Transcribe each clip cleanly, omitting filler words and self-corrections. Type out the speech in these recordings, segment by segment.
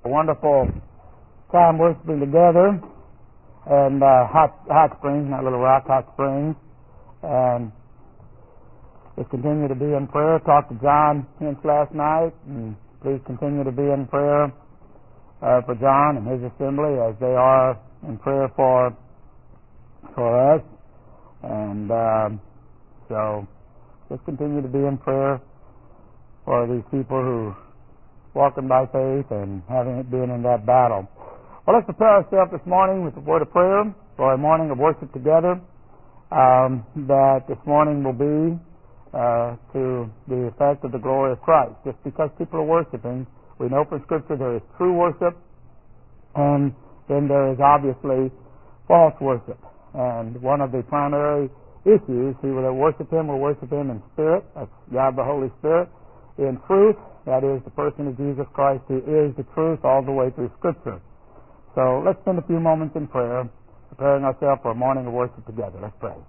A wonderful time worshiping together and Hot Springs, not Little Rock, Hot Springs, and just continue to be in prayer. Talked to John Hinch last night, and please continue to be in prayer for John and his assembly as they are in prayer for us, and so just continue to be in prayer for these people who walking by faith and having it been in that battle. Well, let's prepare ourselves this morning with a word of prayer for a morning of worship together. That this morning will be to the effect of the glory of Christ. Just because people are worshiping, we know from Scripture there is true worship, and then there is obviously false worship. And one of the primary issues, he that worship Him will worship Him in spirit, that's God the Holy Spirit, in truth, that is the person of Jesus Christ who is the truth all the way through Scripture. So let's spend a few moments in prayer, preparing ourselves for a morning of worship together. Let's pray.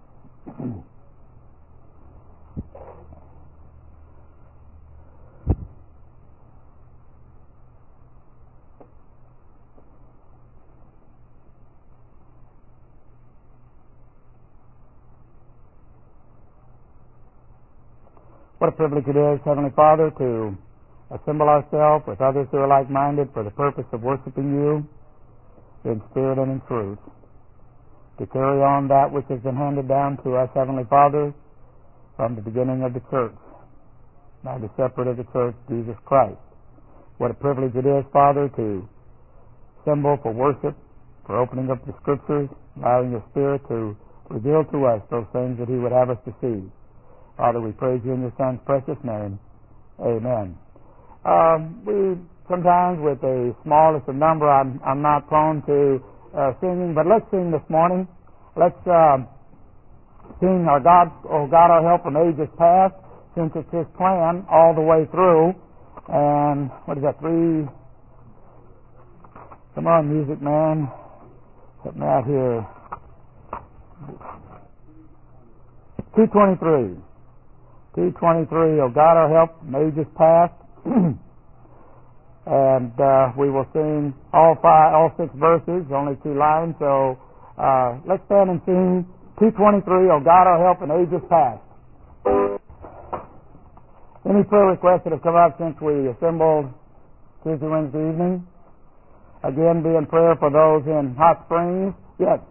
What a privilege it is, Heavenly Father, to assemble ourselves with others who are like-minded for the purpose of worshiping You in spirit and in truth, to carry on that which has been handed down to us, Heavenly Father, from the beginning of the church, by the shepherd of the church, Jesus Christ. What a privilege it is, Father, to assemble for worship, for opening up the Scriptures, allowing Your Spirit to reveal to us those things that He would have us to see. Father, we praise You in Your Son's precious name. Amen. We sometimes, with the smallest of number, I'm not prone to singing, but let's sing this morning. Let's sing our God, Oh God, Our Help from Ages Past, since it's His plan all the way through. And what is that? Come on, music man, help me out here. 223. 223, Oh God, Our Help from Ages Past. And we will sing all six verses, only 2 lines. So let's stand and sing 223, Oh God, Our Help in Ages Past. Any prayer requests that have come up since we assembled Tuesday, Wednesday evening? Again, be in prayer for those in Hot Springs. Yes.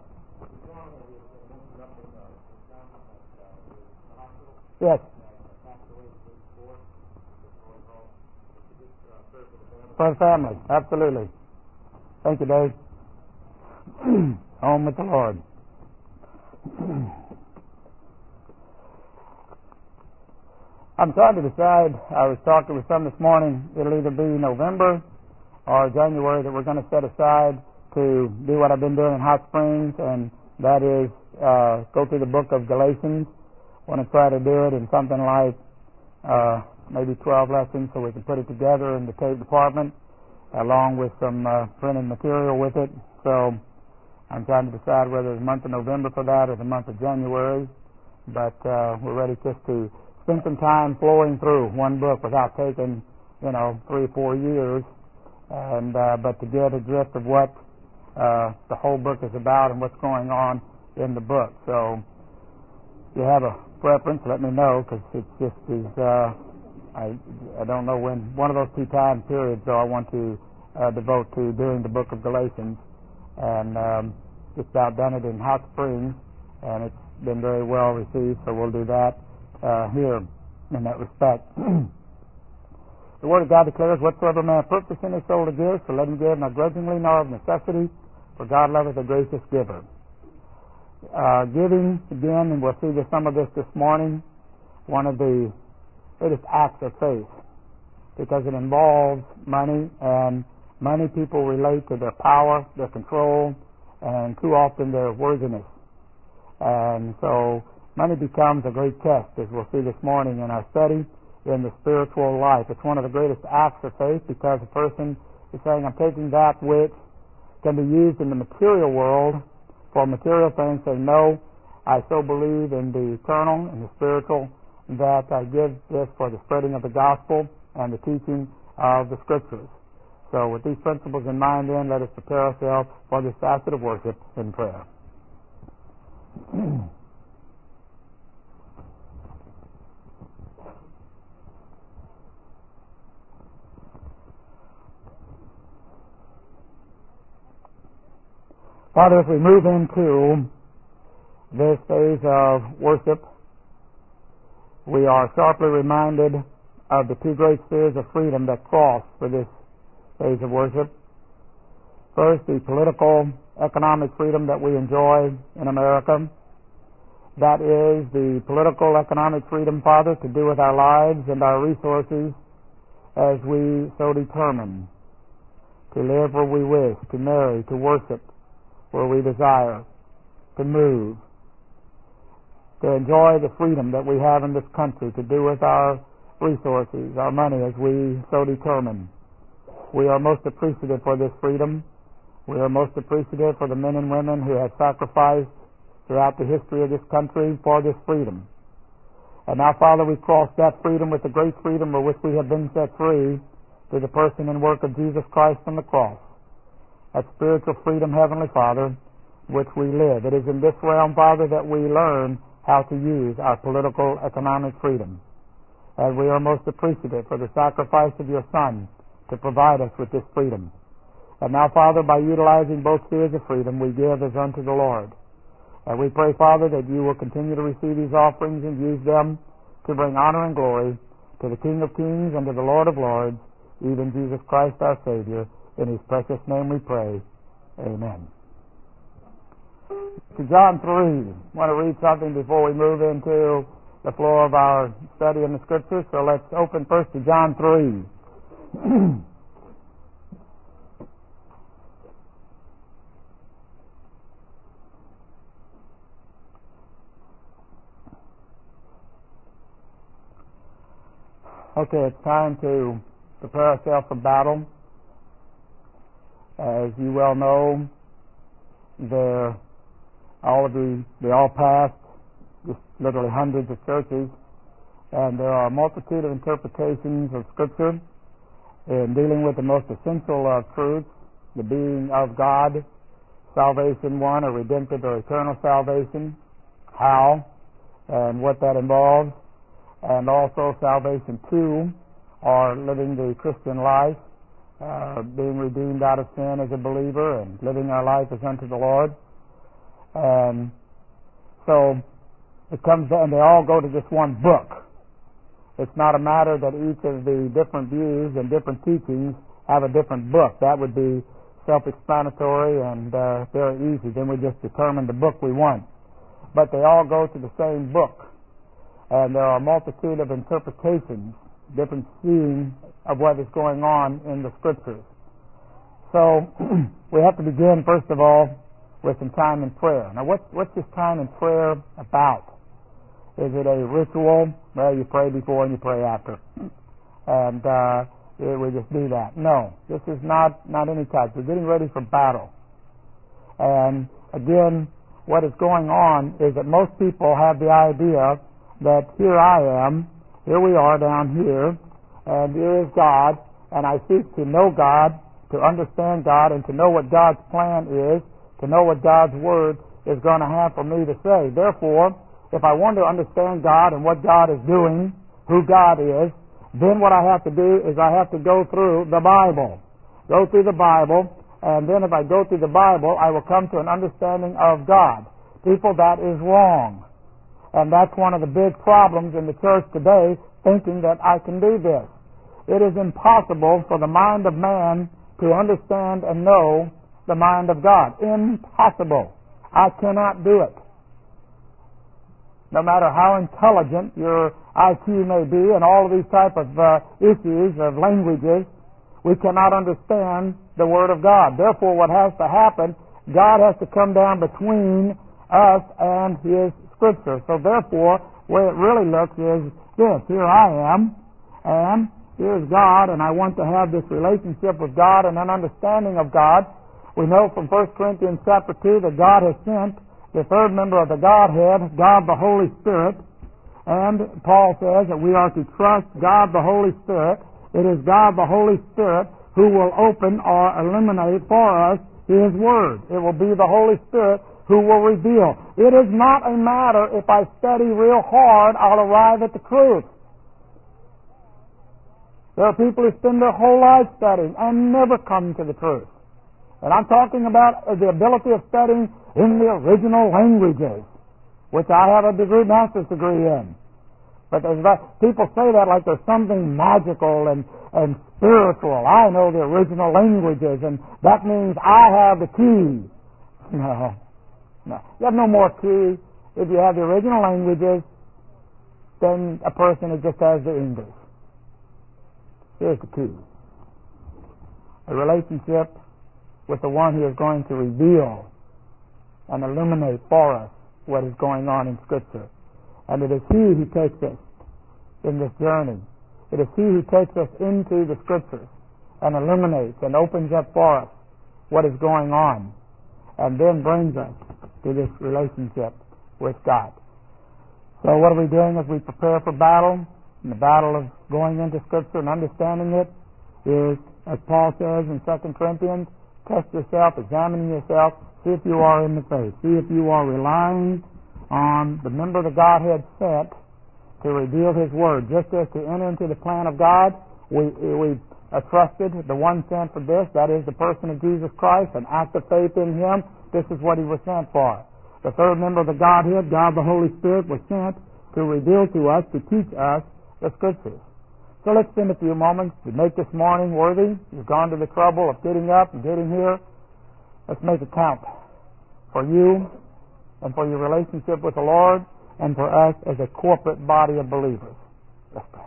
Yes. For the family, absolutely. Thank you, Dave. Home with the Lord. I'm trying to decide. I was talking with some this morning. It'll either be November or January that we're going to set aside to do what I've been doing in Hot Springs, and that is go through the book of Galatians. I want to try to do it in something like maybe 12 lessons so we can put it together in the tape department along with some printed material with it. So I'm trying to decide whether the month of November for that or the month of January, but we're ready just to spend some time flowing through one book without taking 3 or 4 years, and but to get a drift of what the whole book is about and what's going on in the book. So if you have a preference, let me know, because it just is I don't know when one of those 2 time periods I want to devote to doing the book of Galatians, and just about done it in Hot Springs, and it's been very well received, so we'll do that here in that respect. The Word of God declares, whatsoever man purpose in his soul to give, so let him give, not grudgingly nor of necessity, for God loveth a gracious giver. Giving, again, and we'll see some of this morning, one of the greatest acts of faith, because it involves money, and money people relate to their power, their control, and too often their worthiness. And so money becomes a great test, as we'll see this morning in our study in the spiritual life. It's one of the greatest acts of faith, because a person is saying, I'm taking that which can be used in the material world for material things, saying, no, I so believe in the eternal and the spiritual that I give this for the spreading of the gospel and the teaching of the Scriptures. So with these principles in mind then, let us prepare ourselves for this facet of worship in prayer. Father, as we move into this phase of worship, we are sharply reminded of the two great spheres of freedom that cross for this phase of worship. First, the political, economic freedom that we enjoy in America. That is the political, economic freedom, Father, to do with our lives and our resources as we so determine, to live where we wish, to marry, to worship where we desire, to move, to enjoy the freedom that we have in this country, to do with our resources, our money, as we so determine. We are most appreciative for this freedom. We are most appreciative for the men and women who have sacrificed throughout the history of this country for this freedom. And now, Father, we cross that freedom with the great freedom with which we have been set free through the person and work of Jesus Christ on the cross. That spiritual freedom, Heavenly Father, which we live. It is in this realm, Father, that we learn how to use our political, economic freedom. And we are most appreciative for the sacrifice of your Son to provide us with this freedom. And now, Father, by utilizing both spheres of freedom, we give as unto the Lord. And we pray, Father, that you will continue to receive these offerings and use them to bring honor and glory to the King of Kings and to the Lord of Lords, even Jesus Christ our Savior. In his precious name we pray. Amen. To John 3. I want to read something before we move into the floor of our study in the Scriptures. So let's open first to John 3. Okay, it's time to prepare ourselves for battle. As you well know, they all passed just literally hundreds of churches, and there are a multitude of interpretations of Scripture in dealing with the most essential of truths, the being of God, salvation, one, a redemptive or eternal salvation, how and what that involves, and also salvation, two, or living the Christian life, being redeemed out of sin as a believer and living our life as unto the Lord. And so it comes down, they all go to this one book. It's not a matter that each of the different views and different teachings have a different book. That would be self-explanatory and very easy. Then we just determine the book we want. But they all go to the same book. And there are a multitude of interpretations, different seeing of what is going on in the Scriptures. So we have to begin, first of all, with some time in prayer. Now, what's this time in prayer about? Is it a ritual? Well, you pray before and you pray after. And we just do that. No, this is not any type. We're getting ready for battle. And again, what is going on is that most people have the idea that here I am, here we are down here, and here is God, and I seek to know God, to understand God, and to know what God's plan is, to know what God's Word is going to have for me to say. Therefore, if I want to understand God and what God is doing, who God is, then what I have to do is I have to go through the Bible. Go through the Bible, and then if I go through the Bible, I will come to an understanding of God. People, that is wrong. And that's one of the big problems in the church today, thinking that I can do this. It is impossible for the mind of man to understand and know the mind of God. Impossible. I cannot do it. No matter how intelligent your IQ may be and all of these type of issues of languages, we cannot understand the Word of God. Therefore, what has to happen, God has to come down between us and His Scripture. So therefore, where it really looks is this. Here I am, and here's God, and I want to have this relationship with God and an understanding of God. We know from 1 Corinthians chapter 2 that God has sent the third member of the Godhead, God the Holy Spirit, and Paul says that we are to trust God the Holy Spirit. It is God the Holy Spirit who will open or illuminate for us His Word. It will be the Holy Spirit who will reveal. It is not a matter if I study real hard, I'll arrive at the truth. There are people who spend their whole life studying and never come to the truth. And I'm talking about the ability of studying in the original languages, which I have a master's degree in. But people say that like there's something magical and spiritual. I know the original languages, and that means I have the key. No. You have no more key if you have the original languages than a person who just has the English. Here's the key. A relationship with the one who is going to reveal and illuminate for us what is going on in Scripture. And it is He who takes us in this journey. It is He who takes us into the Scriptures and illuminates and opens up for us what is going on, and then brings us to this relationship with God. So what are we doing as we prepare for battle? And the battle of going into Scripture and understanding it is, as Paul says in 2 Corinthians, test yourself, examine yourself, see if you are in the faith. See if you are relying on the member of the Godhead sent to reveal His Word. Just as to enter into the plan of God, we trusted the one sent for this, that is the person of Jesus Christ, an act of faith in Him. This is what He was sent for. The third member of the Godhead, God the Holy Spirit, was sent to reveal to us, to teach us the Scriptures. So let's spend a few moments to make this morning worthy. You've gone to the trouble of getting up and getting here. Let's make it count for you and for your relationship with the Lord and for us as a corporate body of believers. Let's pray.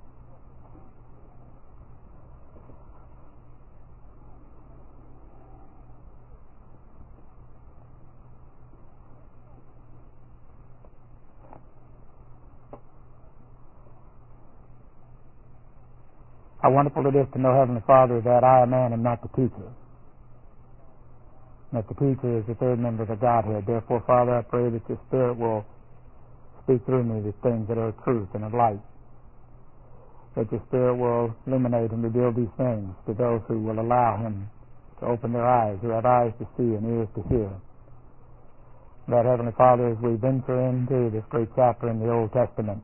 How wonderful it is to know, Heavenly Father, that I, a man, am not the teacher. That the teacher is the third member of the Godhead. Therefore, Father, I pray that Your Spirit will speak through me the things that are of truth and of light. That Your Spirit will illuminate and reveal these things to those who will allow Him to open their eyes, who have eyes to see and ears to hear. That, Heavenly Father, as we venture into this great chapter in the Old Testament,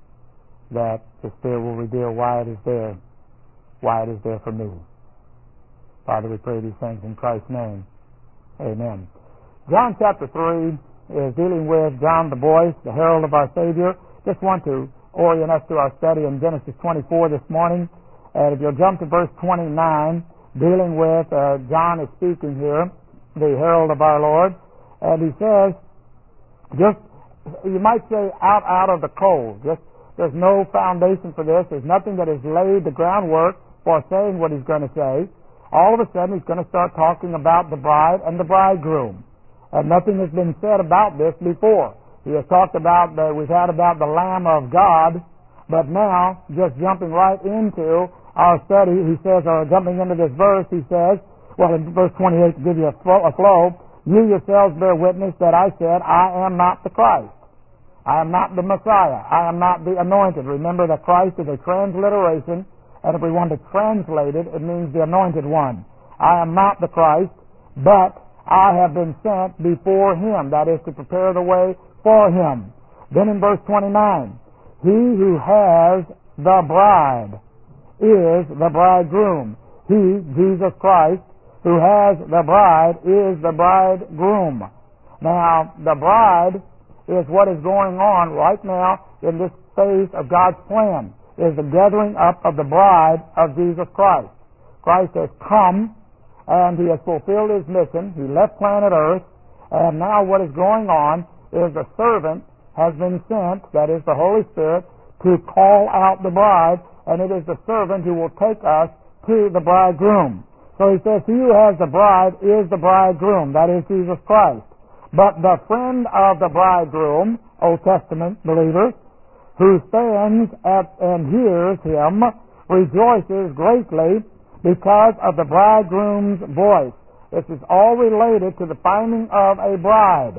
that the Spirit will reveal why it is there for me. Father, we pray these things in Christ's name. Amen. John chapter 3 is dealing with John the voice, the herald of our Savior. Just want to orient us to our study in Genesis 24 this morning. And if you'll jump to verse 29, dealing with, John is speaking here, the herald of our Lord. And he says, just, you might say, out of the cold. There's no foundation for this. There's nothing that has laid the groundwork for saying what he's going to say. All of a sudden, he's going to start talking about the bride and the bridegroom. And nothing has been said about this before. He has talked about, we've had about the Lamb of God, but now, just jumping right into our study, he says, or jumping into this verse, he says, well, in verse 28, to give you a flow, you yourselves bear witness that I said, I am not the Christ. I am not the Messiah. I am not the anointed. Remember that Christ is a transliteration, and if we want to translate it, it means the anointed one. I am not the Christ, but I have been sent before Him. That is to prepare the way for Him. Then in verse 29, He who has the bride is the bridegroom. He, Jesus Christ, who has the bride is the bridegroom. Now, the bride is what is going on right now in this phase of God's plan, is the gathering up of the bride of Jesus Christ. Christ has come and He has fulfilled His mission. He left planet Earth, and now what is going on is the servant has been sent, that is the Holy Spirit, to call out the bride, and it is the servant who will take us to the bridegroom. So he says, He who has the bride is the bridegroom, that is Jesus Christ. But the friend of the bridegroom, Old Testament believers, who stands and hears Him, rejoices greatly because of the bridegroom's voice. This is all related to the finding of a bride.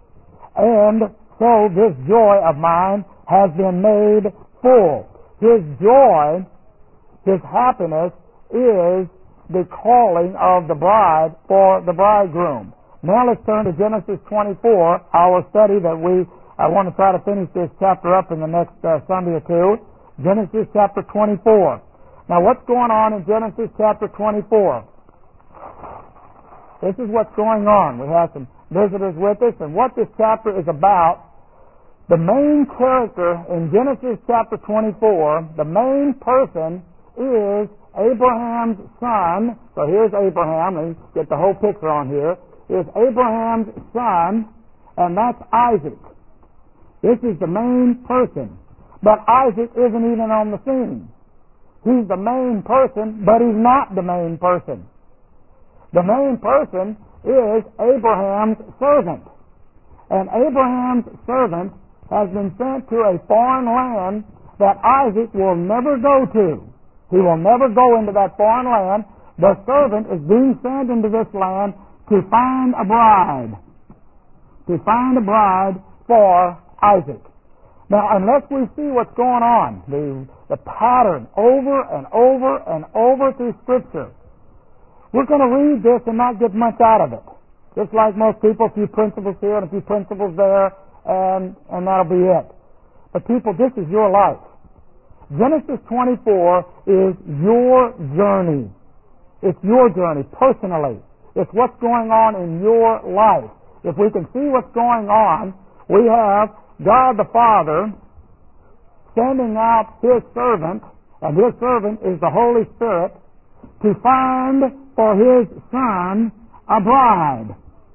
And so this joy of mine has been made full. His joy, His happiness, is the calling of the bride for the bridegroom. Now let's turn to Genesis 24, our study that I want to try to finish this chapter up in the next Sunday or two. Genesis chapter 24. Now what's going on in Genesis chapter 24? This is what's going on. We have some visitors with us, and what this chapter is about, the main character in Genesis chapter 24, the main person is Abraham's son. So here's Abraham. Let me get the whole picture on here. Here's Abraham's son, and that's Isaac. This is the main person. But Isaac isn't even on the scene. He's the main person, but he's not the main person. The main person is Abraham's servant. And Abraham's servant has been sent to a foreign land that Isaac will never go to. He will never go into that foreign land. The servant is being sent into this land to find a bride. To find a bride for Isaac. Now, unless we see what's going on, the pattern over and over and over through Scripture, we're going to read this and not get much out of it. Just like most people, a few principles here and a few principles there, and that'll be it. But people, this is your life. Genesis 24 is your journey. It's your journey, personally. It's what's going on in your life. If we can see what's going on, we have God the Father sending out His servant, and His servant is the Holy Spirit, to find for His Son a bride.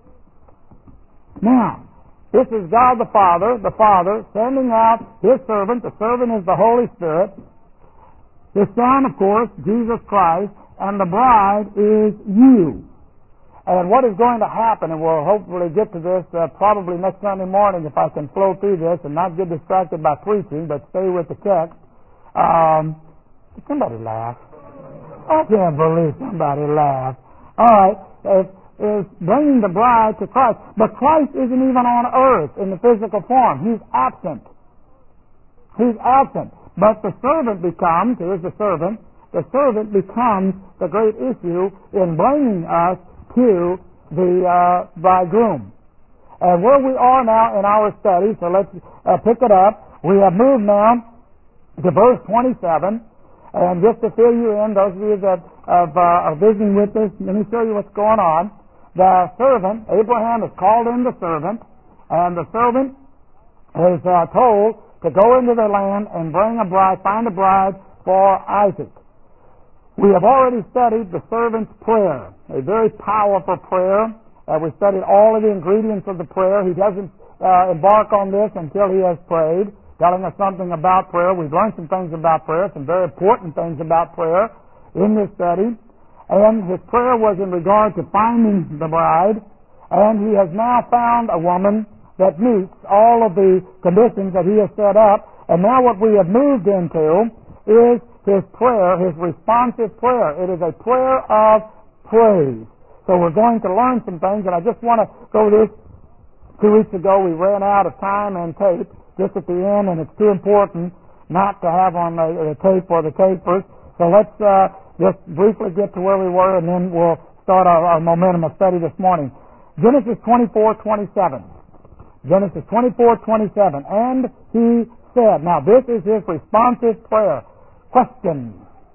Now, this is God the Father sending out His servant. The servant is the Holy Spirit. His Son, of course, Jesus Christ, and the bride is you. And what is going to happen, and we'll hopefully get to this probably next Sunday morning if I can flow through this and not get distracted by preaching, but stay with the text. Somebody laugh. I can't believe somebody laughed. All right, is bringing the bride to Christ. But Christ isn't even on earth in the physical form. He's absent. He's absent. But the servant becomes, here's the servant becomes the great issue in bringing us to the bridegroom. And where we are now in our study, so let's pick it up. We have moved now to verse 27. And just to fill you in, those of you that are visiting with us, let me show you what's going on. The servant, Abraham has called in the servant, and the servant is told to go into the land and bring a bride, find a bride for Isaac. We have already studied the servant's prayer, a very powerful prayer. We studied all of the ingredients of the prayer. He doesn't embark on this until he has prayed, telling us something about prayer. We've learned some things about prayer, some very important things about prayer in this study. And his prayer was in regard to finding the bride, and he has now found a woman that meets all of the conditions that he has set up. And now what we have moved into is his prayer, his responsive prayer. It is a prayer of praise. So we're going to learn some things, and I just want to go this. 2 weeks ago we ran out of time and tape just at the end, and it's too important not to have on the tape or the tapers. So let's just briefly get to where we were, and then we'll start our momentum of study this morning. Genesis 24:27. Genesis 24:27. And he said, now this is his responsive prayer. Question.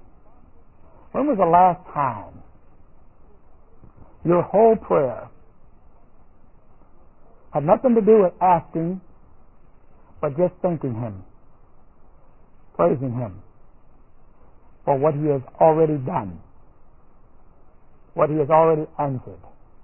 When was the last time your whole prayer had nothing to do with asking, but just thanking Him, praising Him for what He has already done, what He has already answered?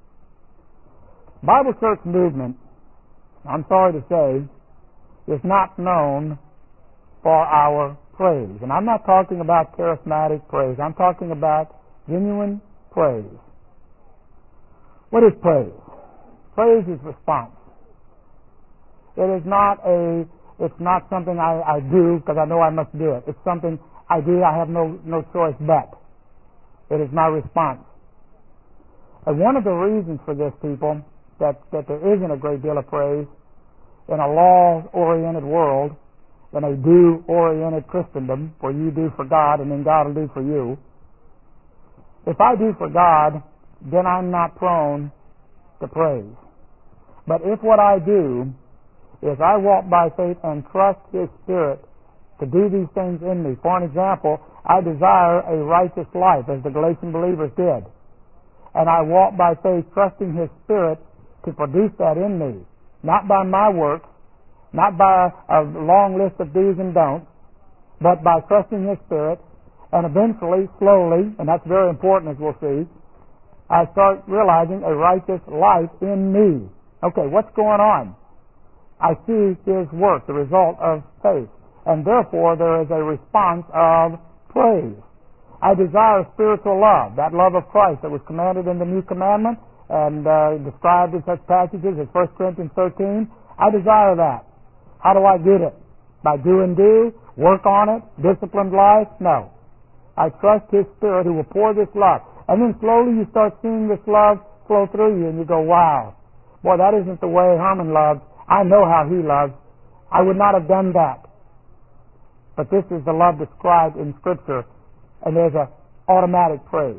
Bible Church movement, I'm sorry to say, is not known for our praise. And I'm not talking about charismatic praise. I'm talking about genuine praise. What is praise? Praise is response. It's not something I do because I know I must do it. It's something I do, I have no choice but. It is my response. And one of the reasons for this, people, that there isn't a great deal of praise in a law-oriented world, in a do-oriented Christendom, where you do for God and then God will do for you, If I do for God, then I'm not prone to praise. But if what I do is I walk by faith and trust His Spirit to do these things in me. For an example, I desire a righteous life, as the Galatian believers did. And I walk by faith, trusting His Spirit to produce that in me. Not by my works, not by a long list of do's and don'ts, but by trusting His Spirit. And eventually, slowly, and that's very important as we'll see, I start realizing a righteous life in me. Okay, what's going on? I see His work, the result of faith. And therefore, there is a response of praise. I desire spiritual love, that love of Christ that was commanded in the New Commandment and described in such passages as 1 Corinthians 13. I desire that. How do I get it? By do and do? Work on it? Disciplined life? No. I trust His Spirit who will pour this love. And then slowly you start seeing this love flow through you and you go, wow, boy, that isn't the way Herman loves. I know how he loves. I would not have done that. But this is the love described in Scripture, and there's an automatic praise.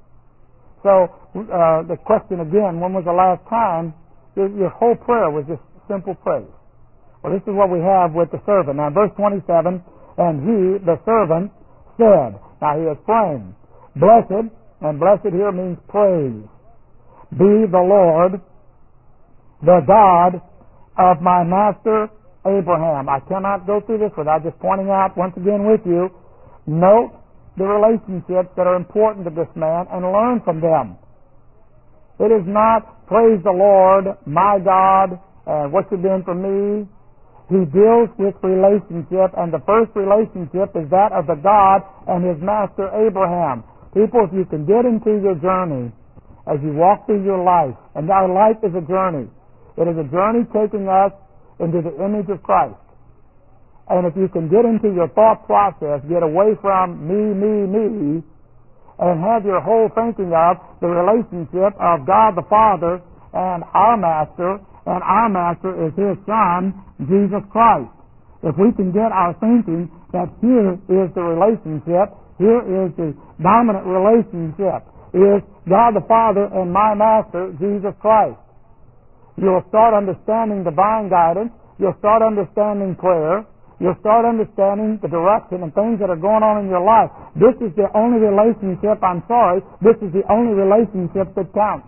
So the question again, when was the last time your whole prayer was just simple praise? Well, this is what we have with the servant. Now, verse 27, and he, the servant, said, now he is praying, blessed, and blessed here means praise, be the Lord, the God of my master Abraham. I cannot go through this without just pointing out once again with you, note the relationships that are important to this man and learn from them. It is not praise the Lord, my God, and what you're doing for me. He deals with relationship, and the first relationship is that of the God and His master Abraham. People, if you can get into your journey as you walk through your life, and our life is a journey. It is a journey taking us into the image of Christ. And if you can get into your thought process, get away from me, and have your whole thinking of the relationship of God the Father and our Master is His Son, Jesus Christ. If we can get our thinking that here is the relationship, here is the dominant relationship, is God the Father and my Master, Jesus Christ. You'll start understanding divine guidance. You'll start understanding prayer. You'll start understanding the direction and things that are going on in your life. This is the only relationship, this is the only relationship that counts.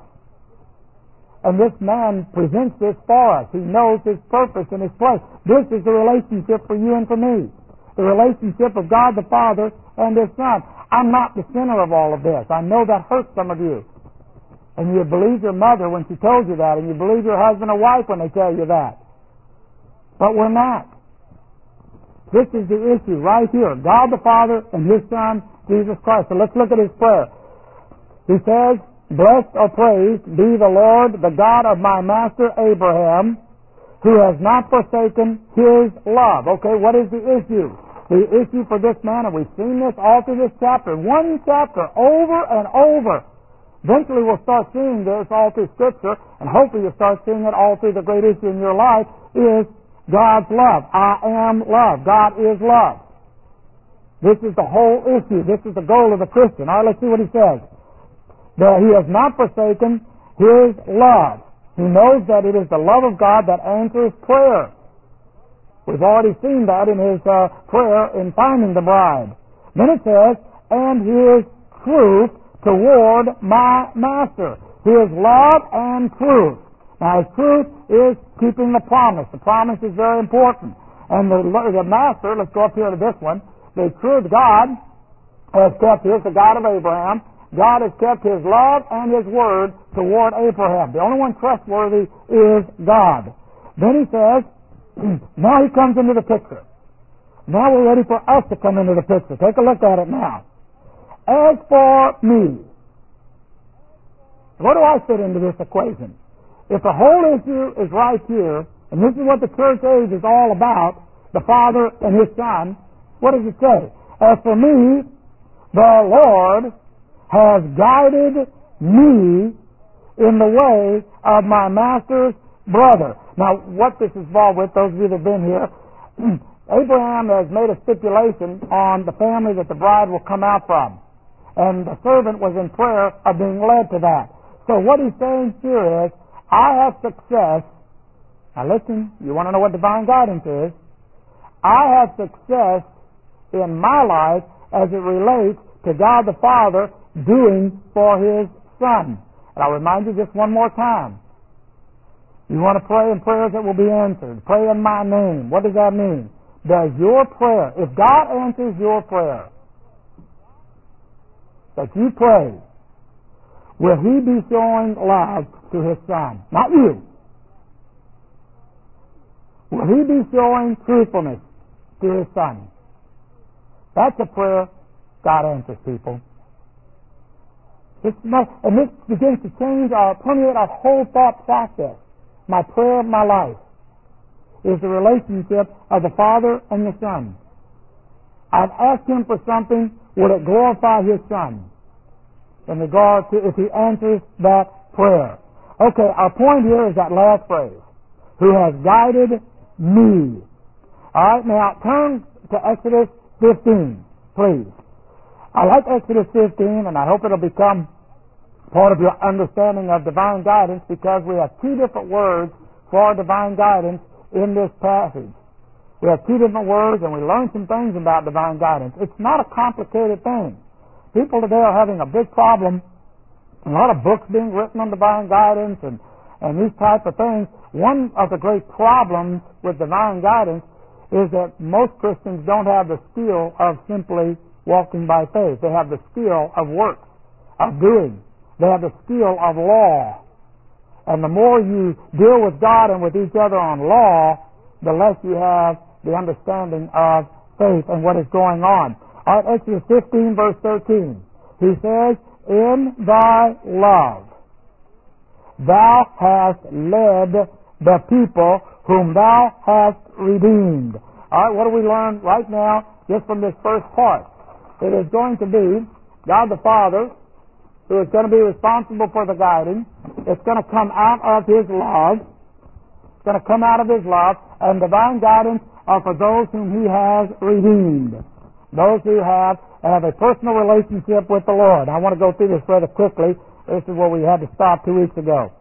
And this man presents this for us. He knows his purpose and his place. This is the relationship for you and for me. The relationship of God the Father and His Son. I'm not the center of all of this. I know that hurts some of you. And you believe your mother when she told you that, and you believe your husband or wife when they tell you that. But we're not. This is the issue right here. God the Father and His Son, Jesus Christ. So let's look at his prayer. He says, blessed or praised be the Lord, the God of my master Abraham, who has not forsaken His love. Okay, what is the issue? The issue for this man, and we've seen this all through this chapter. One chapter, over and over. Eventually we'll start seeing this all through Scripture, and hopefully you'll start seeing it all through the great issue in your life, is God's love. I am love. God is love. This is the whole issue. This is the goal of the Christian. All right, let's see what he says. That He has not forsaken His love. He knows that it is the love of God that answers prayer. We've already seen that in his prayer in finding the bride. Then it says, and His truth toward my master. His love and truth. Now, His truth is keeping the promise. The promise is very important. And the master, let's go up here to this one, the truth God has kept, here's the God of Abraham, God has kept His love and His word toward Abraham. The only one trustworthy is God. Then he says, now he comes into the picture. Now we're ready for us to come into the picture. Take a look at it now. As for me, where do I fit into this equation? If the whole issue is right here, and this is what the church age is all about, the Father and His Son, what does it say? As for me, the Lord has guided me in the way of my master's brother. Now, what this is involved with, those of you that have been here, Abraham has made a stipulation on the family that the bride will come out from. and the servant was in prayer of being led to that. So what he's saying here is, I have success. Now listen, you want to know what divine guidance is? I have success in my life as it relates to God the Father doing for His Son. And I'll remind you just one more time. You want to pray in prayers that will be answered. Pray in my name. What does that mean? Does your prayer, if God answers your prayer that you pray, will He be showing love to His Son? Not you. Will He be showing truthfulness to His Son? That's a prayer God answers, people. And this begins to change permeate our whole thought process. My prayer of my life is the relationship of the Father and the Son. I've asked Him for something, will it glorify His Son? In regard to if He answers that prayer. Okay, our point here is that last phrase. Who has guided me. Alright, now turn to Exodus 15, please. I like Exodus 15, and I hope it'll become part of your understanding of divine guidance, because we have two different words for divine guidance in this passage. We have two different words, and we learn some things about divine guidance. It's not a complicated thing. People today are having a big problem. A lot of books being written on divine guidance and these types of things. One of the great problems with divine guidance is that most Christians don't have the skill of simply walking by faith. They have the skill of works, of doing. They have the skill of law. And the more you deal with God and with each other on law, the less you have the understanding of faith and what is going on. All right, Exodus 15, verse 13. He says, in thy love thou hast led the people whom thou hast redeemed. All right, what do we learn right now just from this first part? It is going to be God the Father who is going to be responsible for the guiding. It's going to come out of His love. It's going to come out of His love. And divine guidance are for those whom He has redeemed. Those who have a personal relationship with the Lord. I want to go through this rather quickly. This is where we had to stop 2 weeks ago.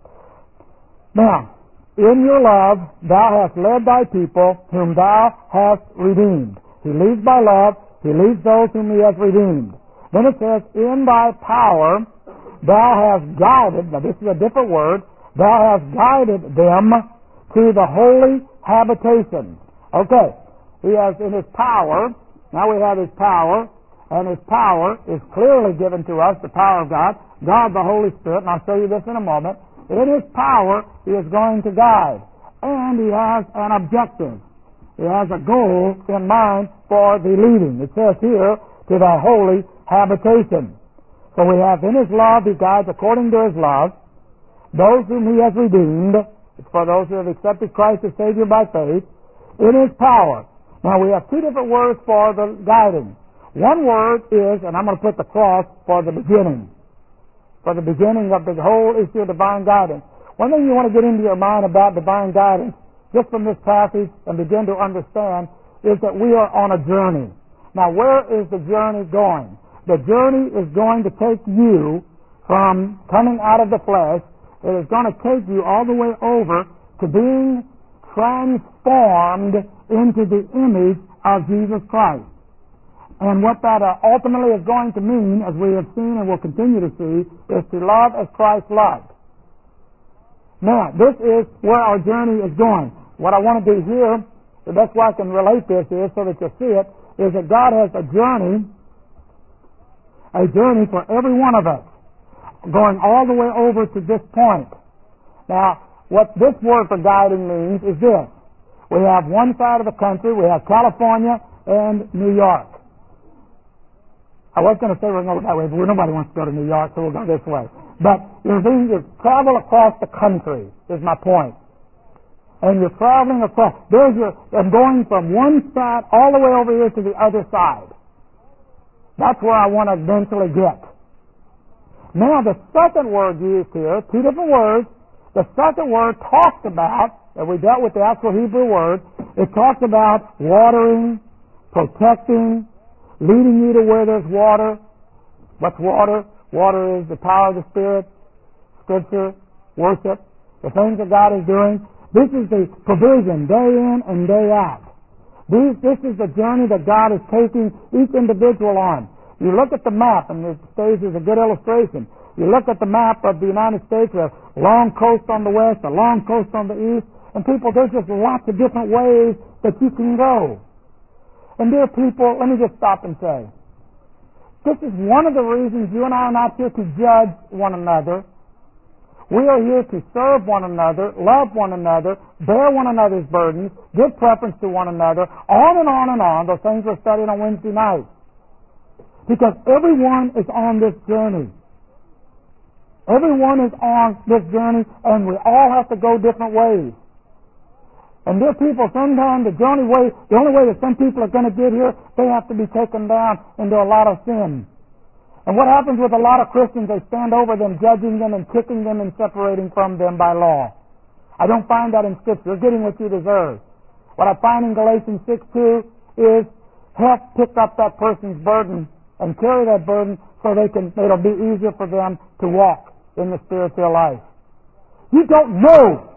Now, in your love thou hast led thy people whom thou hast redeemed. He leads by love. He leads those whom He has redeemed. Then it says, in thy power thou hast guided, now this is a different word, thou hast guided them to the holy habitation. Okay, He has in His power, now we have His power, and His power is clearly given to us, the power of God, God the Holy Spirit, and I'll show you this in a moment. In His power, He is going to guide, and He has an objective. He has a goal in mind for the leading. It says here, to thy holy habitation. So we have in His love, He guides according to His love. Those whom He has redeemed, it's for those who have accepted Christ as Savior by faith. In His power. Now we have two different words for the guiding. One word is, and I'm going to put the cross for the beginning. For the beginning of the whole issue of divine guidance. One thing you want to get into your mind about divine guidance, just from this passage and begin to understand, is that we are on a journey. Now, where is the journey going? The journey is going to take you from coming out of the flesh. It is going to take you all the way over to being transformed into the image of Jesus Christ. And what that ultimately is going to mean, as we have seen and will continue to see, is to love as Christ loved. Now, this is where our journey is going. What I want to do here, the best way I can relate this is, so that you'll see it, is that God has a journey for every one of us, going all the way over to this point. Now, what this word for guiding means is this. We have one side of the country, we have California and New York. I was going to say we're going to go that way, but nobody wants to go to New York, so we'll go this way. But you travel across the country, is my point. And you're traveling across, and going from one side all the way over here to the other side. That's where I want to eventually get. Now, the second word used here, two different words. The second word talks about, and we dealt with the actual Hebrew word, it talks about watering, protecting, leading you to where there's water, What's water? Water is the power of the Spirit, Scripture, worship, the things that God is doing. This is the provision day in and day out. This is the journey that God is taking each individual on. You look at the map, and this stage is a good illustration. You look at the map of the United States, a long coast on the west, a long coast on the east, and people, there's just lots of different ways that you can go. And dear people, let me just stop and say, this is one of the reasons you and I are not here to judge one another. We are here to serve one another, love one another, bear one another's burdens, give preference to one another, on and on and on, those things we're studying on Wednesday night. Because everyone is on this journey. Everyone is on this journey, and we all have to go different ways. And dear people, sometimes the only way that some people are going to get here, they have to be taken down into a lot of sin. And what happens with a lot of Christians, they stand over them, judging them and kicking them and separating from them by law. I don't find that in Scripture. You're getting what you deserve. What I find in Galatians 6:2 is help pick up that person's burden and carry that burden so it'll be easier for them to walk in the spiritual life. You don't know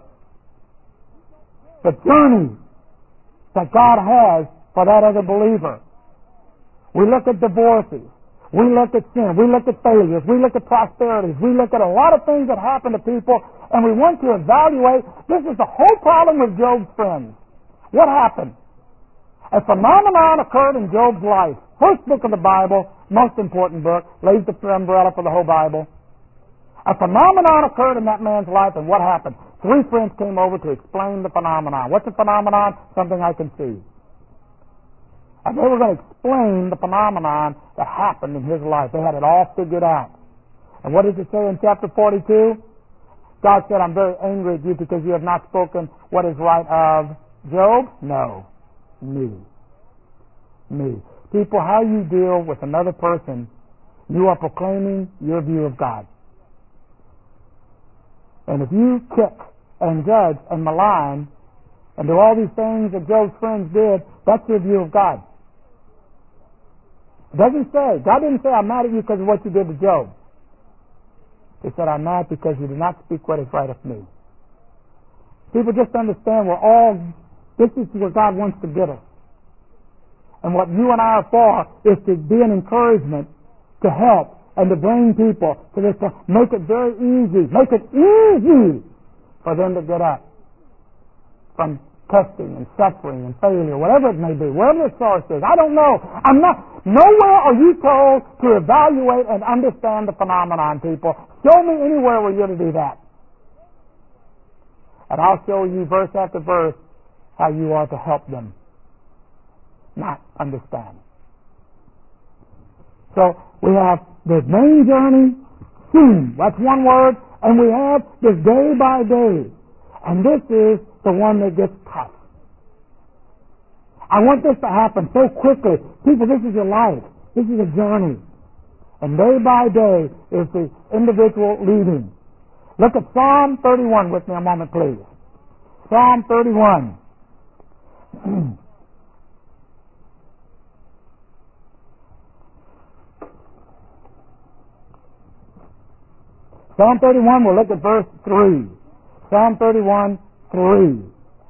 the journey that God has for that other believer. We look at divorces. We look at sin. We look at failures. We look at prosperities. We look at a lot of things that happen to people, and we want to evaluate. This is the whole problem with Job's friends. What happened? A phenomenon occurred in Job's life. First book of the Bible, most important book, lays the umbrella for the whole Bible. A phenomenon occurred in that man's life, and what happened? 3 friends came over to explain the phenomenon. What's a phenomenon? Something I can see. And they were going to explain the phenomenon that happened in his life. They had it all figured out. And what does it say in chapter 42? God said, I'm very angry at you because you have not spoken what is right of Job? No. Me. People, how you deal with another person, you are proclaiming your view of God. And if you kick and judge and malign and do all these things that Job's friends did, that's your view of God. It doesn't say, God didn't say, I'm mad at you because of what you did to Job. He said, I'm mad because you did not speak what is right of me. People just understand this is where God wants to get us. And what you and I are for is to be an encouragement, to help, and to bring people to this, to make it very easy, for them to get up from testing and suffering and failure, whatever it may be, wherever the source is. I don't know. Nowhere are you told to evaluate and understand the phenomenon, people. Show me anywhere where you're to do that. And I'll show you verse after verse how you are to help them not understand. So we have the main journey, soon. That's one word. And we have this day by day. And this is the one that gets tough. I want this to happen so quickly. People, this is your life. This is a journey. And day by day is the individual leading. Look at Psalm 31 with me a moment, please. Psalm 31. Psalm 31, we'll look at verse 3. Psalm 31, 3.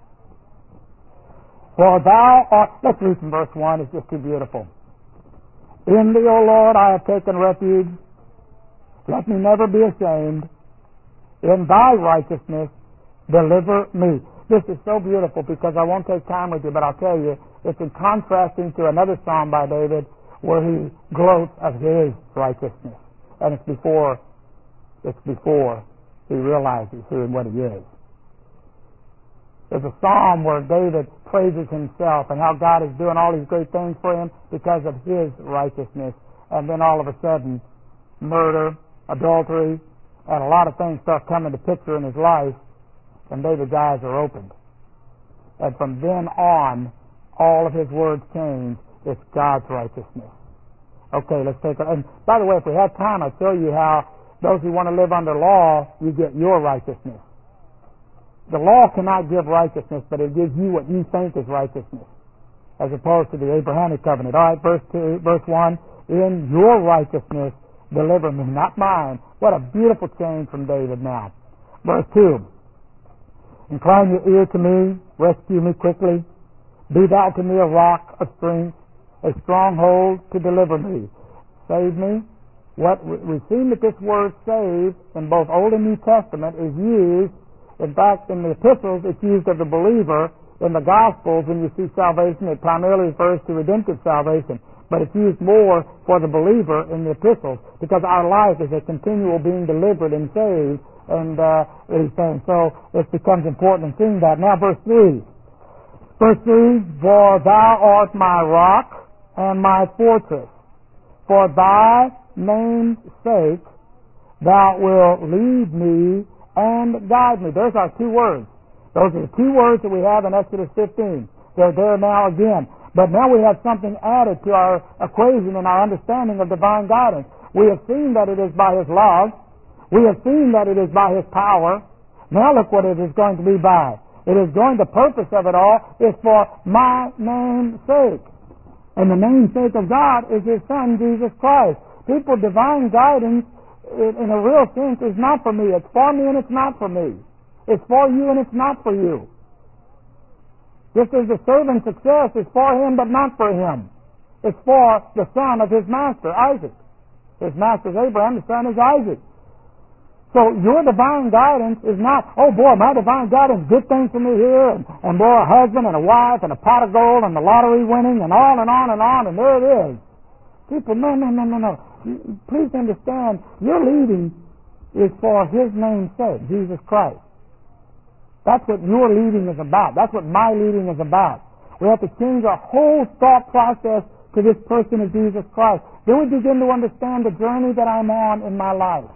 For thou art, let's read from verse 1, it's just too beautiful. In thee, O Lord, I have taken refuge. Let me never be ashamed. In thy righteousness, deliver me. This is so beautiful because I won't take time with you, but I'll tell you, it's in contrasting to another psalm by David where he gloats of his righteousness. And it's before he realizes who and what he is. There's a psalm where David praises himself and how God is doing all these great things for him because of his righteousness. And then all of a sudden, murder, adultery, and a lot of things start coming to picture in his life, and David's eyes are opened. And from then on, all of his words change. It's God's righteousness. Okay, let's take it. And by the way, if we had time, I'd show you how those who want to live under law, you get your righteousness. The law cannot give righteousness, but it gives you what you think is righteousness, as opposed to the Abrahamic covenant. All right, verse 1, in your righteousness deliver me, not mine. What a beautiful change from David now. Verse 2. Incline your ear to me, rescue me quickly. Be thou to me a rock of strength, a stronghold to deliver me. Save me. We've seen that this word save in both Old and New Testament is used. In fact, in the epistles, it's used of the believer. In the Gospels, when you see salvation, it primarily refers to redemptive salvation. But it's used more for the believer in the epistles because our life is a continual being delivered and saved and these things. So it becomes important in seeing that. Now, verse 3. Verse 3, for thou art my rock and my fortress. For thy name's sake thou wilt lead me and guide me. Those are two words. Those are the two words that we have in Exodus 15. They're there now again. But now we have something added to our equation and our understanding of divine guidance. We have seen that it is by His love. We have seen that it is by His power. Now look what it is going to be by. It is going, the purpose of it all is for my name's sake. And the namesake of God is His Son, Jesus Christ. People, divine guidance, in a real sense, is not for me. It's for me and it's not for me. It's for you and it's not for you. Just as the servant's success is for him but not for him. It's for the son of his master, Isaac. His master is Abraham, the son is Isaac. So your divine guidance is not, oh boy, my divine guidance, good things for me here, and boy, a husband and a wife and a pot of gold and the lottery winning and on and on and on, and there it is. People, no. Please understand, your leading is for His name's sake, Jesus Christ. That's what your leading is about. That's what my leading is about. We have to change our whole thought process to this person of Jesus Christ. Then we begin to understand the journey that I'm on in my life.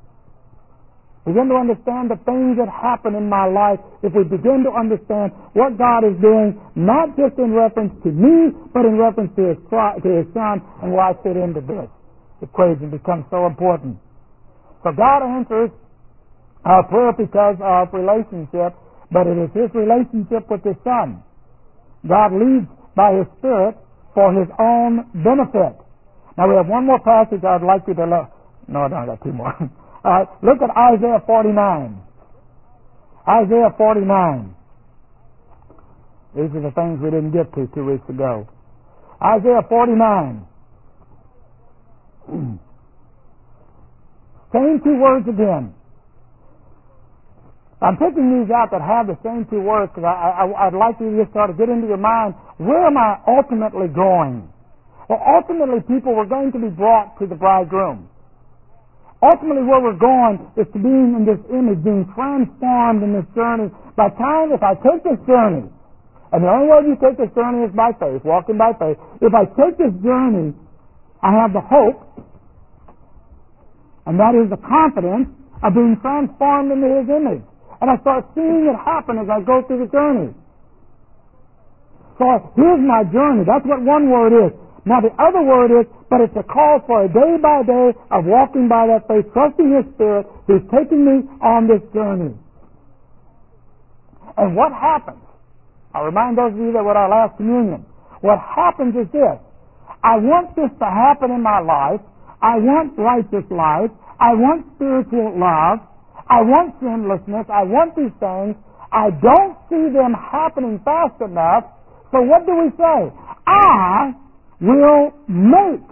Begin to understand the things that happen in my life if we begin to understand what God is doing, not just in reference to me, but in reference to His Son and where I fit into this. The equation becomes so important. So God answers our prayer because of relationship, but it is His relationship with His Son. God leads by His Spirit for His own benefit. Now we have one more passage I'd like you to look. No, I got two more. Look at Isaiah 49. Isaiah 49. These are the things we didn't get to 2 weeks ago. Isaiah 49. Same two words again. I'm picking these out that have the same two words because I'd like you to just sort of get into your mind, where am I ultimately going? Well, ultimately, people, we're going to be brought to the bridegroom. Ultimately, where we're going is to being in this image, being transformed in this journey. By time, if I take this journey, and the only way you take this journey is by faith, walking by faith. If I take this journey, I have the hope, and that is the confidence of being transformed into His image. And I start seeing it happen as I go through the journey. So here's my journey. That's what one word is. Now the other word is, but it's a call for a day by day of walking by that faith, trusting His Spirit who's taking me on this journey. And what happens? I'll remind those of you that were at our last communion. What happens is this. I want this to happen in my life. I want righteous life. I want spiritual love. I want sinlessness. I want these things. I don't see them happening fast enough. So what do we say? I will make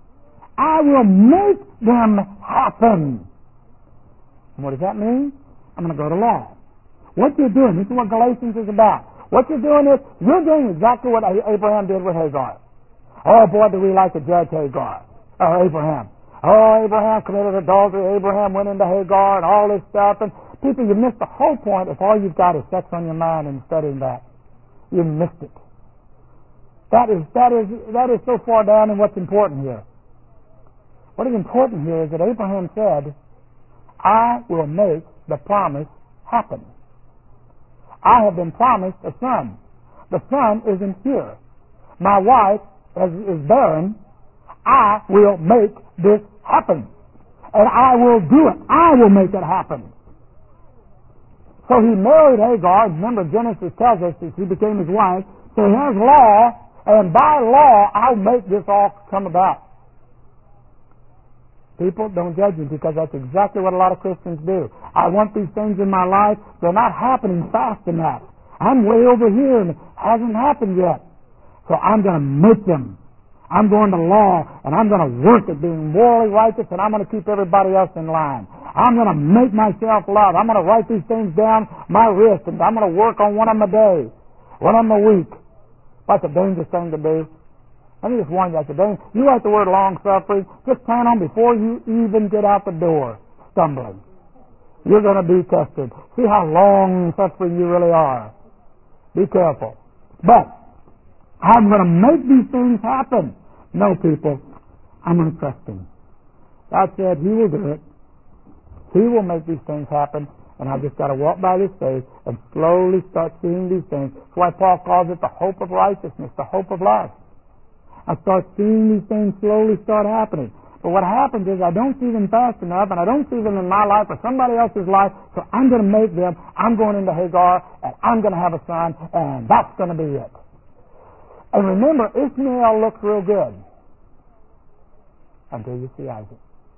them happen. And what does that mean? I'm going to go to law. What you're doing, this is what Galatians is about. What you're doing is, you're doing exactly what Abraham did with Hagar. Oh boy, do we like to judge Hagar, or Abraham. Oh, Abraham committed adultery, Abraham went into Hagar and all this stuff. And people, you missed the whole point if all you've got is sex on your mind and studying that. You missed it. That is so far down in what's important here. What is important here is that Abraham said, I will make the promise happen. I have been promised a son. The son isn't here. My wife is barren. I will make this happen. And I will do it. I will make it happen. So he married Hagar. Remember, Genesis tells us that she became his wife. So he has law, and by law, I'll make this all come about. People, don't judge me, because that's exactly what a lot of Christians do. I want these things in my life. They're not happening fast enough. I'm way over here and it hasn't happened yet. So I'm going to make them. I'm going to law, and I'm going to work at being morally righteous, and I'm going to keep everybody else in line. I'm going to make myself love. I'm going to write these things down my wrist, and I'm going to work on one of them a day, one of them a week. That's a dangerous thing to do. Let me just warn you, that's a dangerous. You write the word long-suffering, just plan on before you even get out the door, stumbling. You're going to be tested. See how long-suffering you really are. Be careful. But I'm going to make these things happen. No, people, I'm going to trust Him. God said He will do it. He will make these things happen, and I've just got to walk by this faith and slowly start seeing these things. That's why Paul calls it the hope of righteousness, the hope of love. I start seeing these things slowly start happening. But what happens is I don't see them fast enough, and I don't see them in my life or somebody else's life, so I'm going to make them. I'm going into Hagar, and I'm going to have a son, and that's going to be it. And remember, Ishmael looks real good until you see Isaac.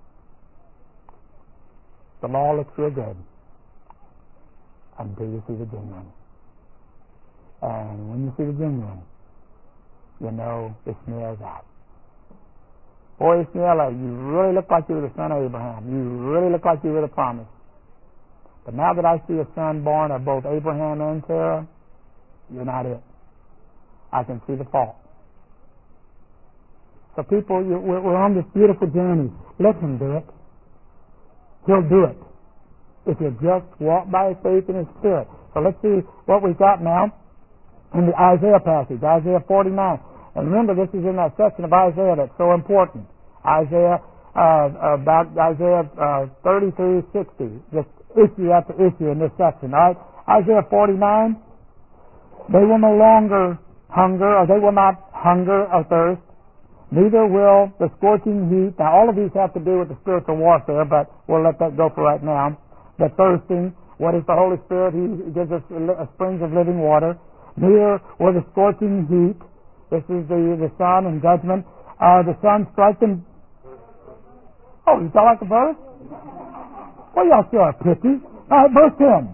The law looks real good until you see the genuine. And when you see the genuine, you know Ishmael's out. Boy, Ishmael, you really look like you were the son of Abraham. You really look like you were the promise. But now that I see a son born of both Abraham and Sarah, you're not it. I can see the fault. So people, we're on this beautiful journey. Let Him do it. He'll do it if you just walk by faith in His Spirit. So let's see what we've got now in the Isaiah passage, Isaiah 49. And remember, this is in that section of Isaiah that's so important. Isaiah, about Isaiah 30 through 60, just issue after issue in this section, all right? Isaiah 49, they will no longer hunger, or they will not hunger or thirst, neither will the scorching heat. Now, all of these have to do with the spiritual warfare, but we'll let that go for right now. The thirsting, what is the Holy Spirit? He gives us springs of living water. Neither will the scorching heat. This is the sun and judgment. The sun strikes them. Oh, you don't like the verse? Well, y'all sure are picky. All right, verse 10.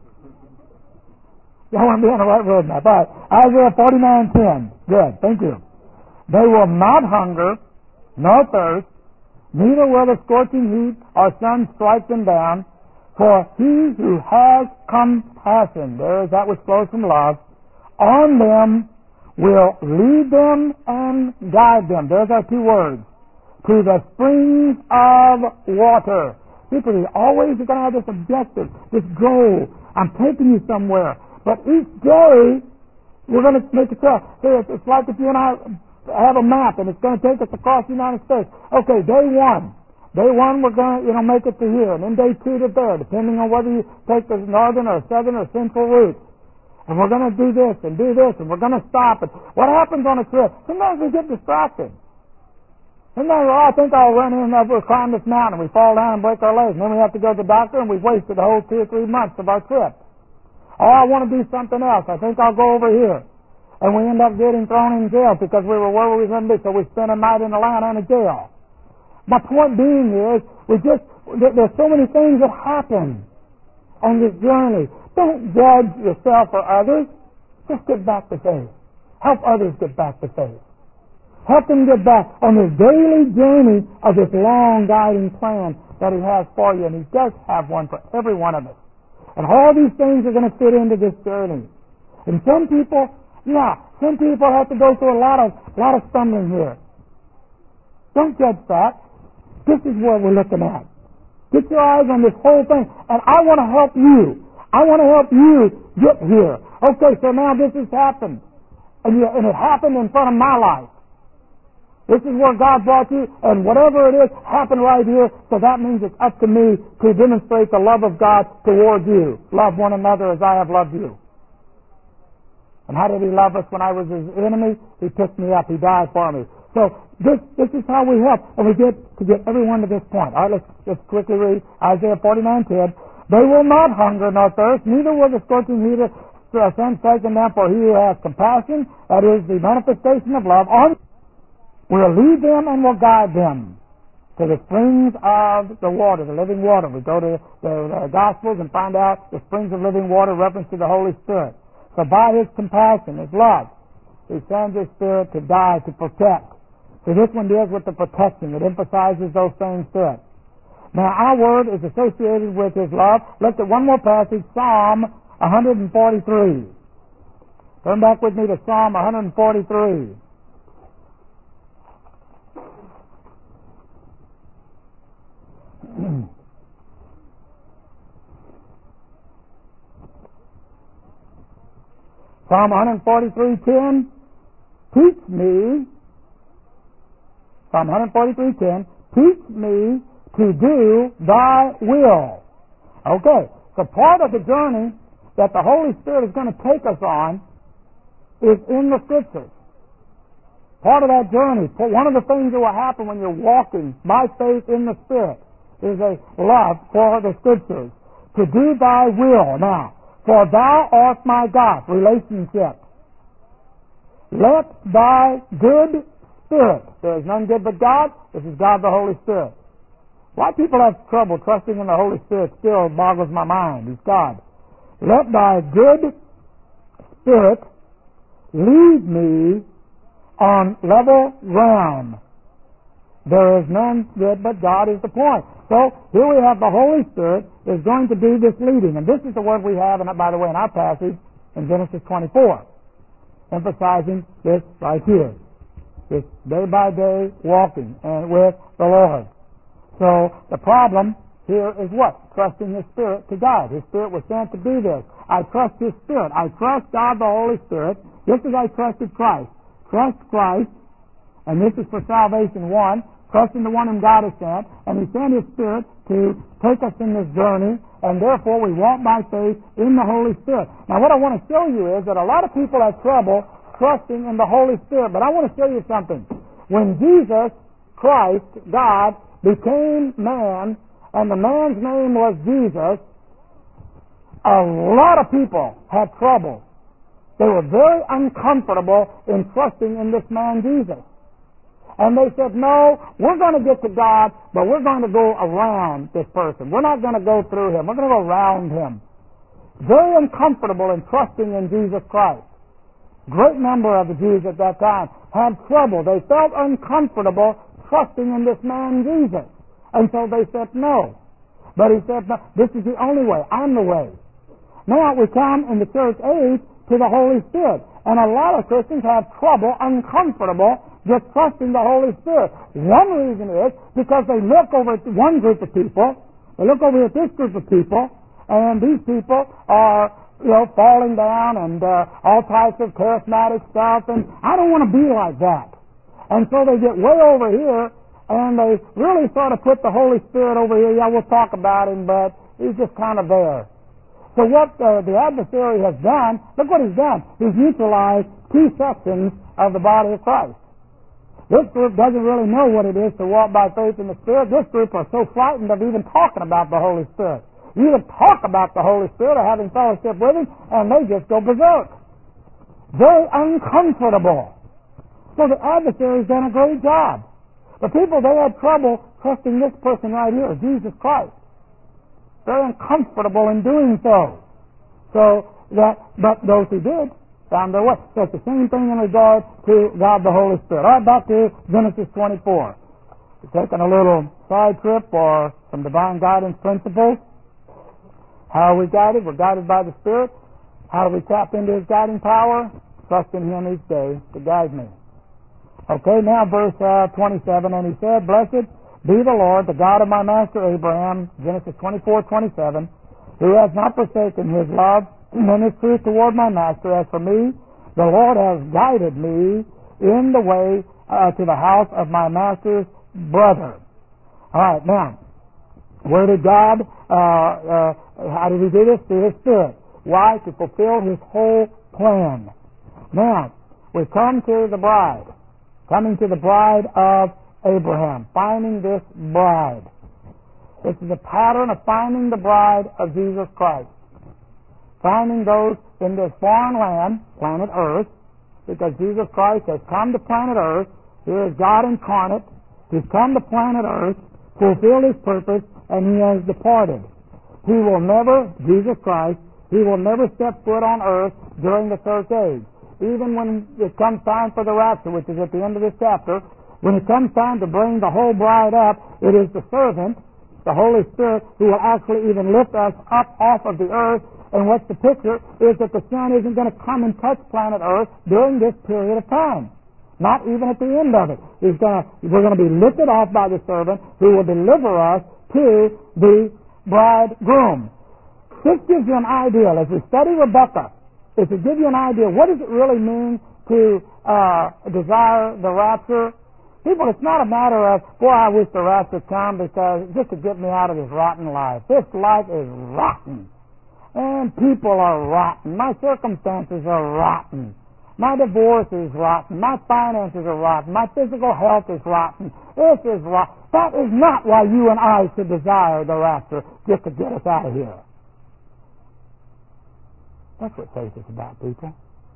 Y'all want to be on the right road now. All right, Isaiah 49:10. Good, thank you. They will not hunger, nor thirst, neither will the scorching heat or sun strike them down, for He who has compassion, there is that which flows from love, on them will lead them and guide them. There's our two words. To the springs of water. People, you always are going to have this objective, this goal. I'm taking you somewhere. But each day, we're going to make a choice. It's like if you and I have a map, and it's going to take us across the United States. Okay, day one. Day one, we're going to make it to here. And then day two to there, depending on whether you take the northern or southern or central route. And we're going to do this, and we're going to stop it. What happens on a trip? Sometimes we get distracted. Sometimes, I think I'll run in and we'll climb this mountain, and we fall down and break our legs, and then we have to go to the doctor, and we've wasted the whole 2 or 3 months of our trip. Oh, I want to do something else. I think I'll go over here. And we end up getting thrown in jail because we were where we were going to be, so we spent a night in Atlanta in a jail. My point being is, there's so many things that happen on this journey. Don't judge yourself or others. Just get back to faith. Help others get back to faith. Help them get back on this daily journey of this long guiding plan that He has for you. And He does have one for every one of us. And all these things are going to fit into this journey. And some people have to go through a lot of stumbling here. Don't judge that. This is what we're looking at. Get your eyes on this whole thing. And I want to help you. I want to help you get here. Okay, so now this has happened. And it happened in front of my life. This is where God brought you, and whatever it is happened right here, so that means it's up to me to demonstrate the love of God toward you. Love one another as I have loved you. And how did He love us when I was His enemy? He picked me up. He died for me. So this is how we help, and we get everyone to this point. All right, let's quickly read Isaiah 49:10. They will not hunger nor thirst, neither will the scorching heat or sun strike them down, for He who has compassion, that is the manifestation of love, will lead them and will guide them. to the springs of the water, the living water. We go to the Gospels and find out the springs of living water, reference to the Holy Spirit. So by His compassion, His love, He sends His Spirit to die, to protect. So this one deals with the protection. It emphasizes those things to it. Now our word is associated with His love. Look at one more passage, Psalm 143. Turn back with me to Psalm 143. Psalm 143:10, teach me, Psalm 143:10, teach me to do thy will. Okay, so part of the journey that the Holy Spirit is going to take us on is in the Scriptures. Part of that journey, one of the things that will happen when you're walking by faith in the Spirit is a love for the Scriptures. To do thy will. Now, for thou art my God, relationship. Let thy good Spirit, there is none good but God, this is God the Holy Spirit. Why people have trouble trusting in the Holy Spirit still boggles my mind. He's God. Let thy good Spirit lead me on level ground. There is none good but God is the point. So here we have the Holy Spirit is going to do this leading. And this is the word we have, and by the way, in our passage in Genesis 24, emphasizing this right here. This day by day walking and with the Lord. So the problem here is what? Trusting His Spirit to guide. His Spirit was sent to do this. I trust His Spirit. I trust God the Holy Spirit just as I trusted Christ. Trust Christ, and this is for salvation one, trust in the one whom God has sent, and He sent His Spirit to take us in this journey, and therefore we walk by faith in the Holy Spirit. Now what I want to show you is that a lot of people have trouble trusting in the Holy Spirit, but I want to show you something. When Jesus Christ, God, became man, and the man's name was Jesus, a lot of people had trouble. They were very uncomfortable in trusting in this man Jesus. And they said, no, we're going to get to God, but we're going to go around this person. We're not going to go through him. We're going to go around him. Very uncomfortable in trusting in Jesus Christ. Great number of the Jews at that time had trouble. They felt uncomfortable trusting in this man Jesus. And so they said no. But he said, no, this is the only way. I'm the way. Now we come in the church age to the Holy Spirit. And a lot of Christians have trouble, uncomfortable, just trusting the Holy Spirit. One reason is because they look over at one group of people, they look over at this group of people, and these people are, falling down and all types of charismatic stuff, and I don't want to be like that. And so they get way over here, and they really sort of put the Holy Spirit over here. Yeah, we'll talk about him, but he's just kind of there. So what the adversary has done, look what he's done. He's neutralized two sections of the body of Christ. This group doesn't really know what it is to walk by faith in the Spirit. This group are so frightened of even talking about the Holy Spirit. You even talk about the Holy Spirit or having fellowship with Him, and they just go berserk. Very uncomfortable. So the adversary's done a great job. The people, they had trouble trusting this person right here, Jesus Christ. Very uncomfortable in doing so. But those who did found their way. So it's the same thing in regard to God the Holy Spirit. All right, back to Genesis 24. We're taking a little side trip for some divine guidance principles. How are we guided? We're guided by the Spirit. How do we tap into His guiding power? Trust in Him each day to guide me. Okay, now verse 27, and he said, Blessed be the Lord, the God of my master Abraham, Genesis 24:27, who has not forsaken His love and His truth toward my master. As for me, the Lord has guided me in the way to the house of my master's brother. All right, now, where did God, how did He do this? Through His Spirit. Why? To fulfill His whole plan. Now, we come to the bride. Coming to the bride of Abraham. Finding this bride. This is a pattern of finding the bride of Jesus Christ. Finding those in this foreign land, planet Earth, because Jesus Christ has come to planet Earth. Here is God incarnate. He's come to planet Earth, fulfilled His purpose, and He has departed. He will never, Jesus Christ, He will never step foot on earth during the church age. Even when it comes time for the rapture, which is at the end of this chapter, when it comes time to bring the whole bride up, it is the servant, the Holy Spirit, who will actually even lift us up off of the earth. And what's the picture is that the sun isn't going to come and touch planet Earth during this period of time. Not even at the end of it. We're going to be lifted off by the servant who will deliver us to the bridegroom. This gives you an idea. As we study Rebecca, it should give you an idea. What does it really mean to desire the rapture? People, it's not a matter of, boy, I wish the rapture would come because just to get me out of this rotten life. This life is rotten. And people are rotten. My circumstances are rotten. My divorce is rotten. My finances are rotten. My physical health is rotten. This is rotten. That is not why you and I should desire the rapture, just to get us out of here. That's what faith is about, people.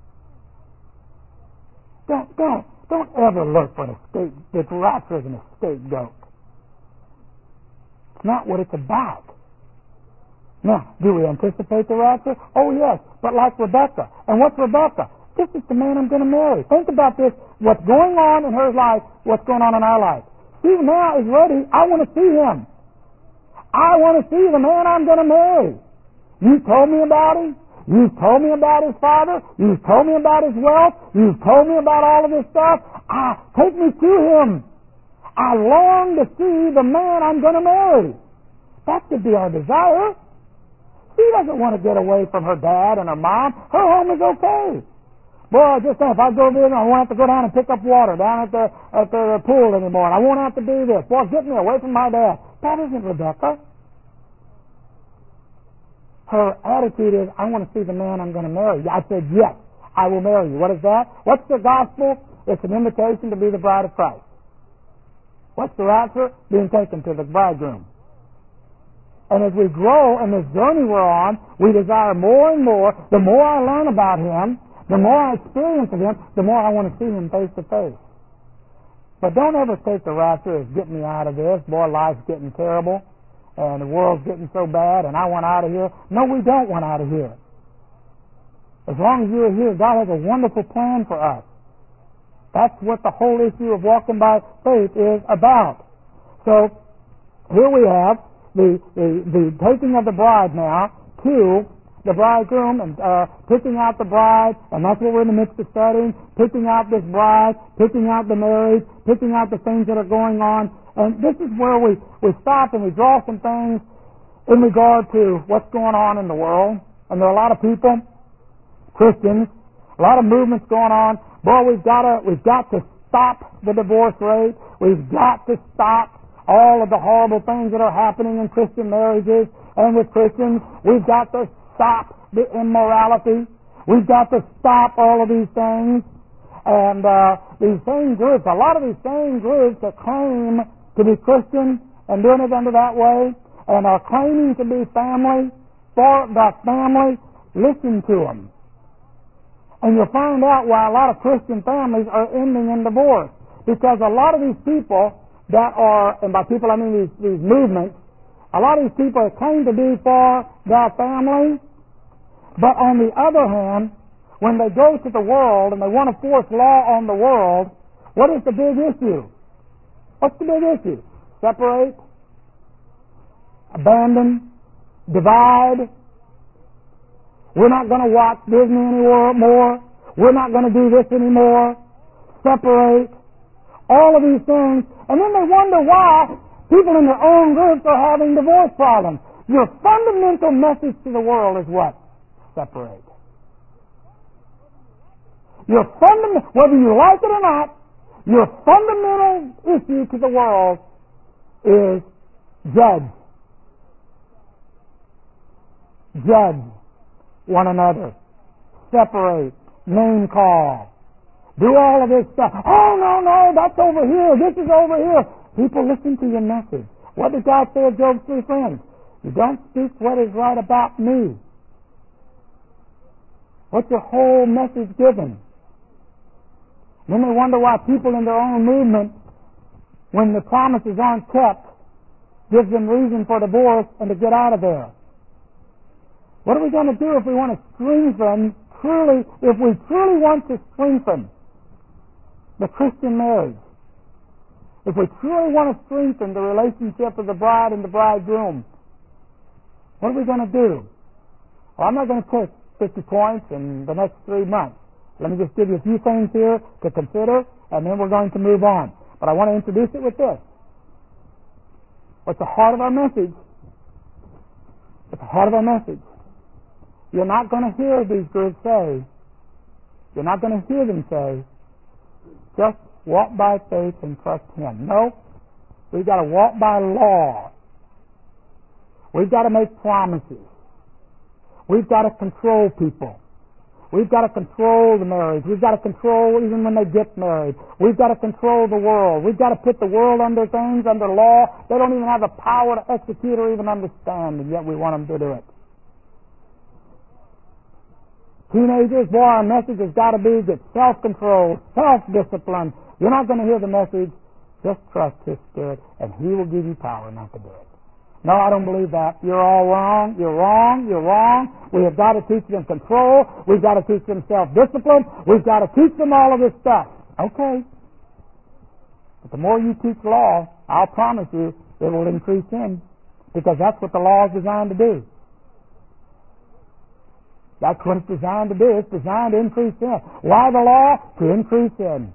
Don't ever look for the rapture as an scapegoat. It's not what it's about. Now, do we anticipate the rapture? Oh, yes, but like Rebecca. And what's Rebecca? This is the man I'm going to marry. Think about this. What's going on in her life, what's going on in our life. She now is ready. I want to see him. I want to see the man I'm going to marry. You told me about him. You've told me about his father. You've told me about his wealth. You've told me about all of this stuff. Take me to him. I long to see the man I'm going to marry. That should be our desire. She doesn't want to get away from her dad and her mom. Her home is okay. Boy, just think, if I go there, I won't have to go down and pick up water down at the pool anymore. I won't have to do this. Boy, get me away from my dad. That isn't Rebecca. Her attitude is, I want to see the man I'm going to marry. I said, yes, I will marry you. What is that? What's the gospel? It's an invitation to be the bride of Christ. What's the rapture? Being taken to the bridegroom. And as we grow in this journey we're on, we desire more and more. The more I learn about Him, the more I experience of Him, the more I want to see Him face to face. But don't ever take the rapture as get me out of this. Boy, life's getting terrible, and the world's getting so bad, and I want out of here. No, we don't want out of here. As long as you're here, God has a wonderful plan for us. That's what the whole issue of walking by faith is about. So, here we have the taking of the bride now to the bridegroom and picking out the bride, and that's what we're in the midst of studying, picking out this bride, picking out the marriage, picking out the things that are going on. And this is where we stop and we draw some things in regard to what's going on in the world. And there are a lot of people, Christians, a lot of movements going on. Boy, we've got to stop the divorce rate. We've got to stop all of the horrible things that are happening in Christian marriages and with Christians. We've got to stop the immorality. We've got to stop all of these things. And these same groups, a lot of these same groups that claim to be Christian and doing it under that way and are claiming to be family, for the family, listen to them. And you'll find out why a lot of Christian families are ending in divorce. Because a lot of these people that are, and by people I mean these movements, a lot of these people claim to be for their family, but on the other hand, when they go to the world and they want to force law on the world, what is the big issue? What's the big issue? Separate, abandon, divide. We're not going to watch Disney anymore. We're not going to do this anymore. Separate. All of these things. And then they wonder why people in their own groups are having divorce problems. Your fundamental message to the world is what? Separate. Whether you like it or not, your fundamental issue to the world is judge. Judge one another. Separate. Name call. Do all of this stuff. Oh, no, that's over here. This is over here. People, listen to your message. What did God say of Job's 3 friends? You don't speak what is right about me. What's your whole message given? Then they wonder why people in their own movement when the promises aren't kept, gives them reason for divorce and to get out of there. What are we going to do if we want to strengthen, if we truly want to strengthen the Christian marriage? If we truly want to strengthen the relationship of the bride and the bridegroom, what are we going to do? Well, I'm not going to take 50 points in the next 3 months. Let me just give you a few things here to consider, and then we're going to move on. But I want to introduce it with this. What's the heart of our message? At the heart of our message. You're not going to hear these groups say, you're not going to hear them say, just walk by faith and trust Him. No. We've got to walk by law. We've got to make promises. We've got to control people. We've got to control the marriage. We've got to control even when they get married. We've got to control the world. We've got to put the world under things, under law. They don't even have the power to execute or even understand, and yet we want them to do it. Teenagers, boy, our message has got to be get self-control, self-discipline. You're not going to hear the message. Just trust His Spirit, and He will give you power not to do it. No, I don't believe that. You're all wrong. You're wrong. You're wrong. We have got to teach them control. We've got to teach them self-discipline. We've got to teach them all of this stuff. Okay. But the more you teach law, I'll promise you, it will increase sin. Because that's what the law is designed to do. That's what it's designed to do. It's designed to increase sin. Why the law? To increase sin.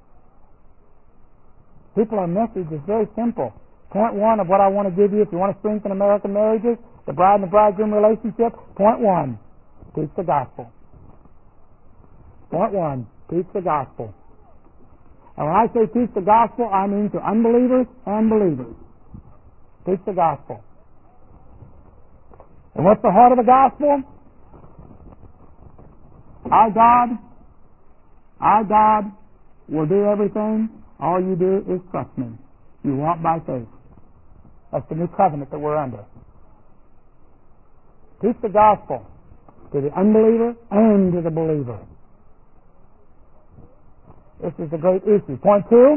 People, our message is very simple. Point one of what I want to give you, if you want to strengthen American marriages, the bride and the bridegroom relationship, point one, teach the gospel. Point one, teach the gospel. And when I say teach the gospel, I mean to unbelievers and believers. Teach the gospel. And what's the heart of the gospel? Our God will do everything. All you do is trust me. You walk by faith. That's the new covenant that we're under. Teach the gospel to the unbeliever and to the believer. This is a great issue. Point two,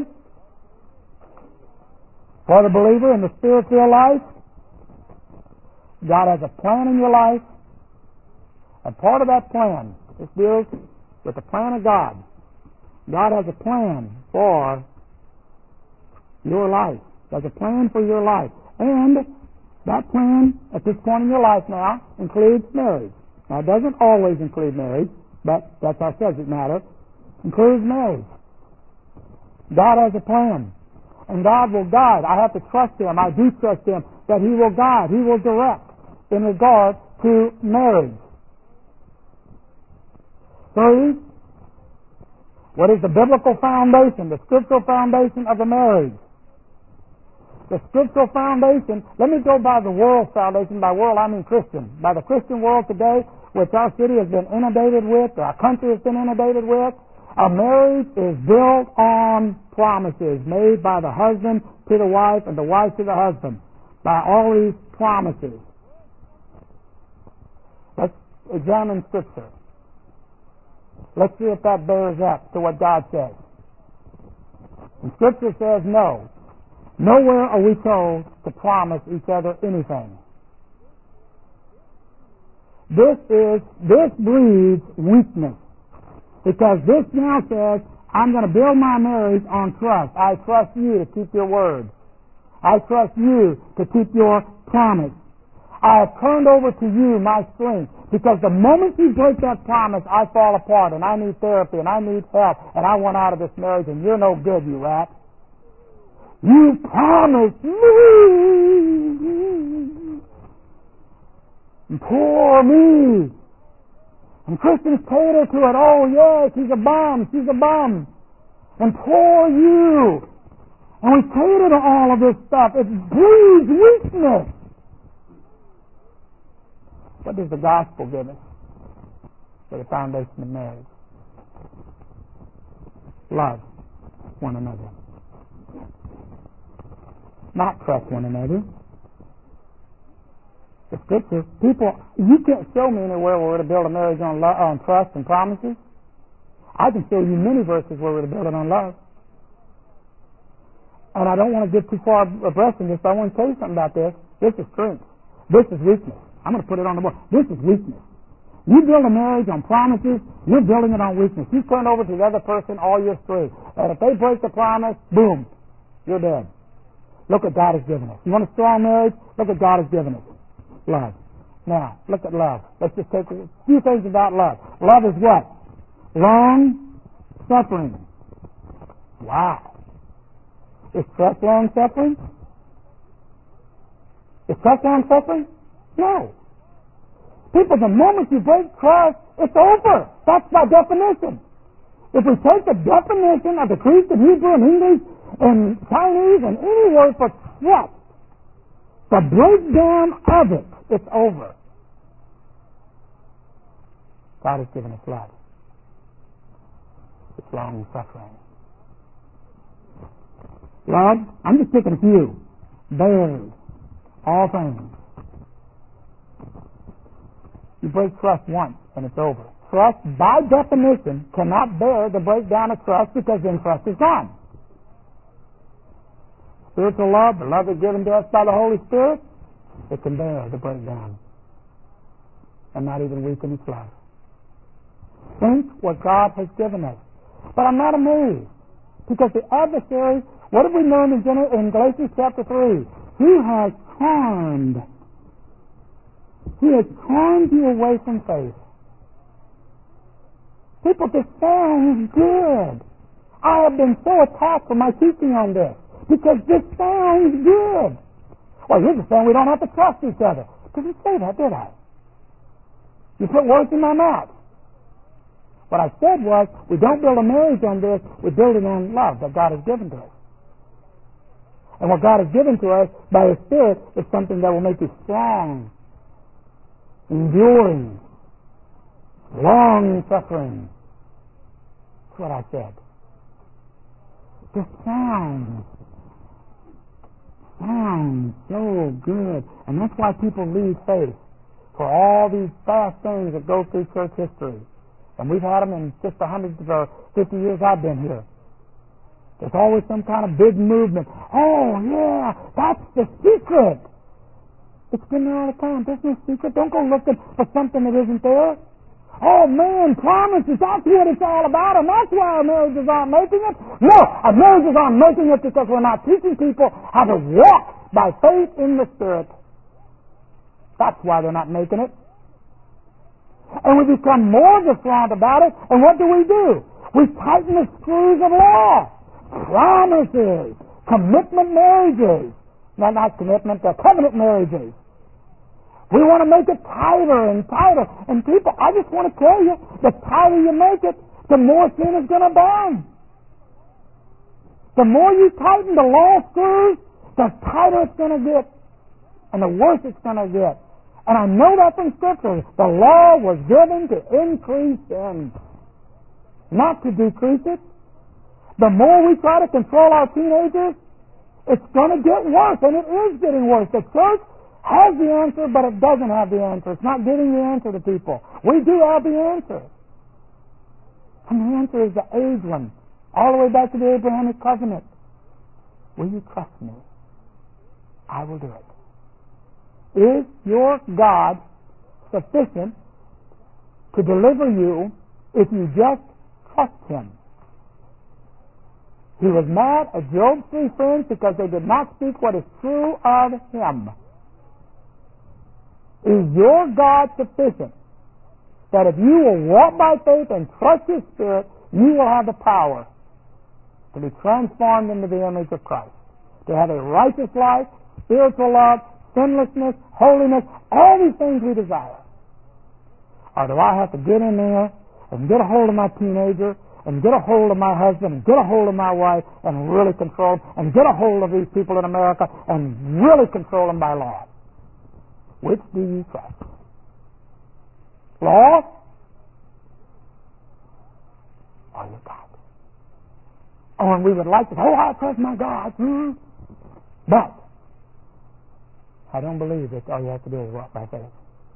for the believer in the spiritual life, God has a plan in your life, and part of that plan, this deals with the plan of God. God has a plan for your life. There's a plan for your life. And that plan, at this point in your life now, includes marriage. Now, it doesn't always include marriage, but that's our subject matter. Includes marriage. God has a plan. And God will guide. I have to trust Him. I do trust Him that He will guide. He will direct in regard to marriage. Three, what is the biblical foundation, the scriptural foundation of the marriage? The scriptural foundation, let me go by the world foundation. By world, I mean Christian. By the Christian world today, which our city has been inundated with, our country has been inundated with, a marriage is built on promises made by the husband to the wife and the wife to the husband. By all these promises. Let's examine Scripture. Let's see if that bears up to what God says. And Scripture says no. Nowhere are we told to promise each other anything. This breeds weakness. Because this now says, I'm going to build my marriage on trust. I trust you to keep your word. I trust you to keep your promise. I have turned over to you my strength. Because the moment you break that promise, I fall apart, and I need therapy, and I need help, and I want out of this marriage, and you're no good, you rat. You promised me. And poor me. And Christians cater to it. Oh, yes, he's a bum. She's a bum. And poor you. And we cater to all of this stuff. It breeds weakness. What does the gospel give us for the foundation of marriage? Love one another. Not trust one another. The Scripture, people, you can't show me anywhere where we're to build a marriage on trust and promises. I can show you many verses where we're to build it on love. And I don't want to get too far abreast in this, but I want to tell you something about this. This is strength. This is weakness. I'm going to put it on the board. This is weakness. You build a marriage on promises, you're building it on weakness. You turn over to the other person all your strength. And if they break the promise, boom, you're dead. Look what God has given us. You want a strong marriage? Look what God has given us. Love. Now, look at love. Let's just take a few things about love. Love is what? Long suffering. Wow. Is trust long suffering? Is trust long suffering? No. People, the moment you break trust, it's over. That's by definition. If we take the definition of the Greek and Hebrew and English and Chinese and any word for trust, the breakdown of it, it's over. God has given us love. It's long suffering. Love, I'm just picking a few. Bears all things. You break trust once and it's over. Trust, by definition, cannot bear the breakdown of trust because then trust is gone. Spiritual love, the love that's given to us by the Holy Spirit, it can bear the breakdown and not even weaken its love. Think what God has given us. But I'm not amazed because the adversary, what have we learned in Galatians chapter 3? He has charmed. He has charmed you away from faith. People, this sounds good. I have been so attacked for my teaching on this because this sounds good. Well, you're just saying we don't have to trust each other. Didn't say that, did I? You put words in my mouth. What I said was, we don't build a marriage on this, we build it on love that God has given to us. And what God has given to us by His Spirit is something that will make you strong, enduring, long suffering. That's what I said. This sounds so good. And that's why people leave faith for all these fast things that go through church history. And we've had them in just 100 or 50 years I've been here. There's always some kind of big movement. Oh, yeah, that's the secret. It's been there all the time. There's no secret. Don't go looking for something that isn't there. Oh, man, promises, that's what it's all about, and that's why our marriages aren't making it. No, our marriages aren't making it because we're not teaching people how to walk by faith in the Spirit. That's why they're not making it. And we become more distraught about it, and what do? We tighten the screws of law. Promises, commitment marriages. No, not commitment, covenant marriages. We want to make it tighter and tighter. And people, I just want to tell you, the tighter you make it, the more sin is going to abound. The more you tighten the law screws, the tighter it's going to get. And the worse it's going to get. And I know that from Scripture. The law was given to increase sin, not to decrease it. The more we try to control our teenagers, it's going to get worse, and it is getting worse. The church has the answer, but it doesn't have the answer. It's not giving the answer to people. We do have the answer. And the answer is the age one, all the way back to the Abrahamic covenant. Will you trust me? I will do it. Is your God sufficient to deliver you if you just trust Him? He was mad at Job's 3 friends because they did not speak what is true of Him. Is your God sufficient that if you will walk by faith and trust His Spirit, you will have the power to be transformed into the image of Christ, to have a righteous life, spiritual love, sinlessness, holiness, all these things we desire? Or do I have to get in there and get a hold of my teenager and get a hold of my husband and get a hold of my wife and really control them and get a hold of these people in America and really control them by law? Which do you trust? Law or your God? Oh, and we would like to say, I trust my God. But I don't believe that all you have to do is walk by faith.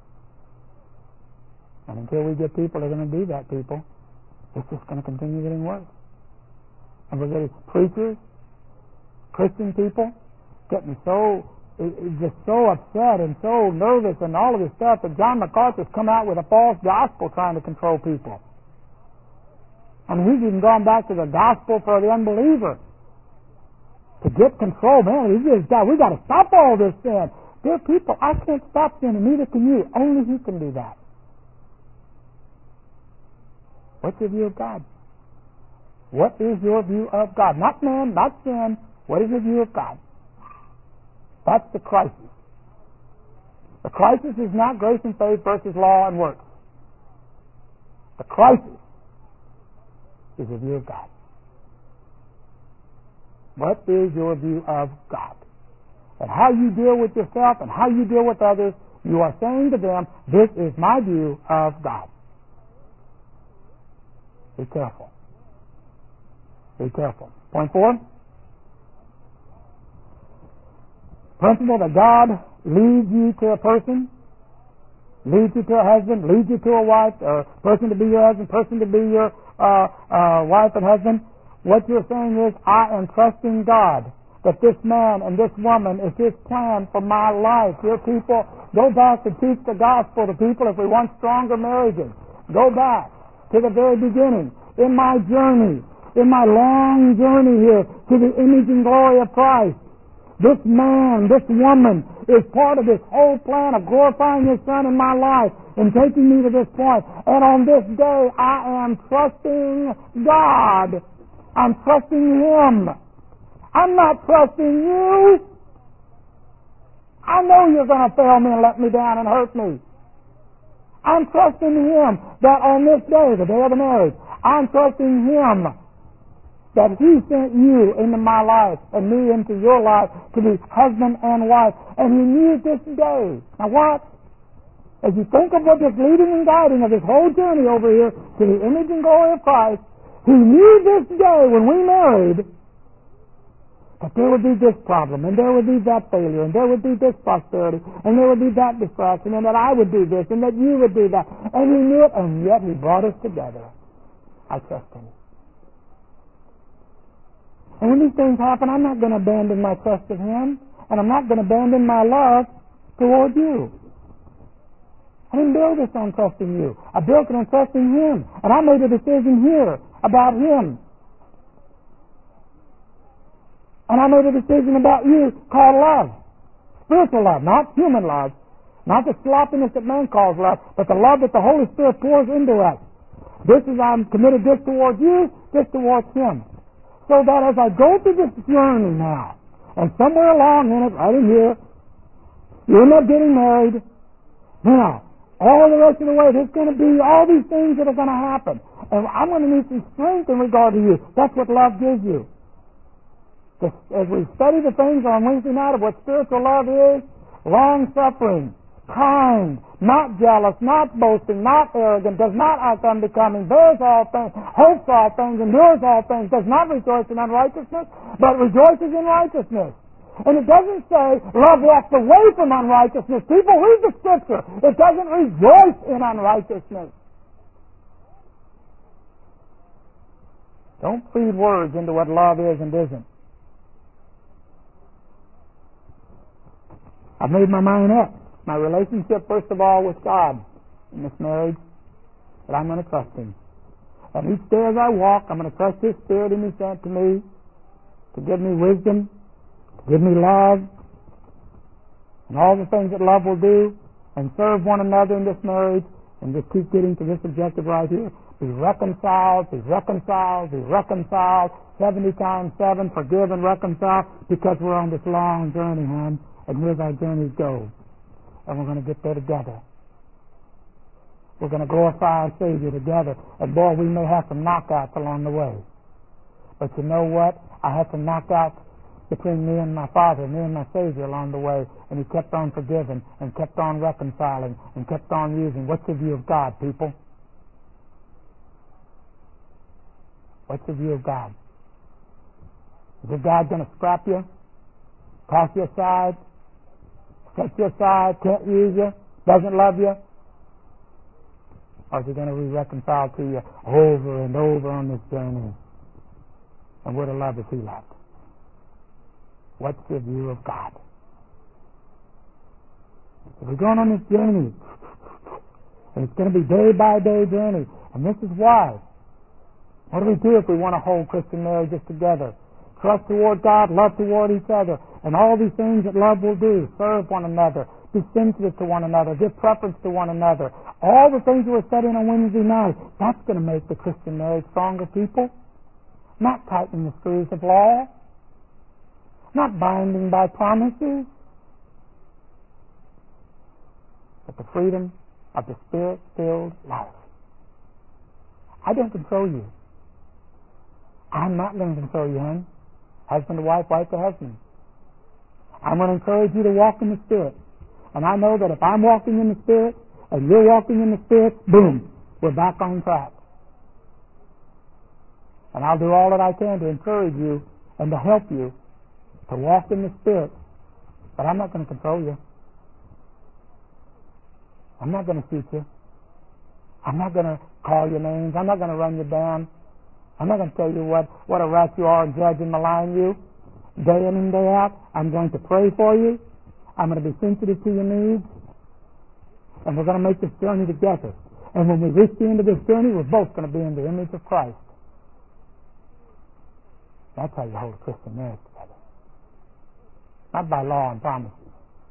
And until we get people that are going to do that, people, it's just going to continue getting worse. And we're getting preachers Christian people getting just so upset and so nervous and all of this stuff that John MacArthur's come out with a false gospel trying to control people. I mean, he's even gone back to the gospel for the unbeliever to get control. Man, we got to stop all this sin. Dear people, I can't stop sin, and neither can you. Only He can do that. What's your view of God? What is your view of God? Not man, not sin. What is your view of God? That's the crisis. The crisis is not grace and faith versus law and works. The crisis is your view of God. What is your view of God? And how you deal with yourself and how you deal with others, you are saying to them, this is my view of God. Be careful. Be careful. Point 4. Principle that God leads you to a person, leads you to a husband, leads you to a wife, or person to be your husband, person to be your wife and husband. What you're saying is, I am trusting God that this man and this woman is His plan for my life. Dear people, go back and teach the gospel to people if we want stronger marriages. Go back to the very beginning. In my journey, in my long journey here to the image and glory of Christ, this man, this woman is part of this whole plan of glorifying His Son in my life and taking me to this point. And on this day, I am trusting God. I'm trusting Him. I'm not trusting you. I know you're going to fail me and let me down and hurt me. I'm trusting Him that on this day, the day of the marriage, I'm trusting Him that He sent you into my life and me into your life to be husband and wife. And He knew this day. Now what? As you think of what this leading and guiding of this whole journey over here to the image and glory of Christ, He knew this day when we married that there would be this problem, and there would be that failure, and there would be this prosperity, and there would be that distraction, and that I would do this, and that you would do that. And He knew it, and yet He brought us together. I trust Him. And when these things happen, I'm not going to abandon my trust in Him, and I'm not going to abandon my love toward you. I didn't build this on trusting you. I built it on trusting Him, and I made a decision here about Him. And I made a decision about you called love. Spiritual love, not human love. Not the sloppiness that man calls love, but the love that the Holy Spirit pours into us. This is, I'm committed this towards you, this towards Him. So that as I go through this journey now, and somewhere along in it, right in here, you end up getting married. Now, all the rest of the way, there's going to be all these things that are going to happen. And I'm going to need some strength in regard to you. That's what love gives you. As we study the things on Wednesday night of what spiritual love is, long-suffering, kind, not jealous, not boasting, not arrogant, does not act unbecoming, bears all things, hopes all things, endures all things, does not rejoice in unrighteousness, but rejoices in righteousness. And it doesn't say love walks away from unrighteousness. People, read the Scripture. It doesn't rejoice in unrighteousness. Don't feed words into what love is and isn't. I've made my mind up. My relationship, first of all, with God in this marriage, that I'm going to trust Him. And each day as I walk, I'm going to trust His Spirit He sent to me to give me wisdom, to give me love, and all the things that love will do, and serve one another in this marriage, and just keep getting to this objective right here. Be reconciled, be reconciled, be reconciled, 70 times 7, forgive and reconcile, because we're on this long journey, hon. And here's our journey go. And we're going to get there together. We're going to glorify our Savior together. And boy, we may have some knockouts along the way. But you know what? I had some knockouts between me and my Father, me and my Savior along the way. And He kept on forgiving and kept on reconciling and kept on using. What's your view of God, people? What's your view of God? Is God going to scrap you? Toss you aside? Set you aside, can't use you, doesn't love you? Or is He going to be reconciled to you over and over on this journey? And what a love is He like? What's your view of God? So we're going on this journey, and it's going to be day by day journey. And this is why. What do we do if we want to hold Christian marriages together? Trust toward God, love toward each other, and all these things that love will do. Serve one another, be sensitive to one another, give preference to one another. All the things we were studying on Wednesday night, that's going to make the Christian marriage stronger, people. Not tightening the screws of law, not binding by promises, but the freedom of the Spirit-filled life. I don't control you. I'm not going to control you, honey. Husband to wife, wife to husband. I'm going to encourage you to walk in the Spirit. And I know that if I'm walking in the Spirit and you're walking in the Spirit, boom, we're back on track. And I'll do all that I can to encourage you and to help you to walk in the Spirit. But I'm not going to control you. I'm not going to shoot you. I'm not going to call your names. I'm not going to run you down. I'm not going to tell you what a rat you are and judge and malign you. Day in and day out, I'm going to pray for you. I'm going to be sensitive to your needs. And we're going to make this journey together. And when we reach the end of this journey, we're both going to be in the image of Christ. That's how you hold a Christian marriage together. Not by law and promises.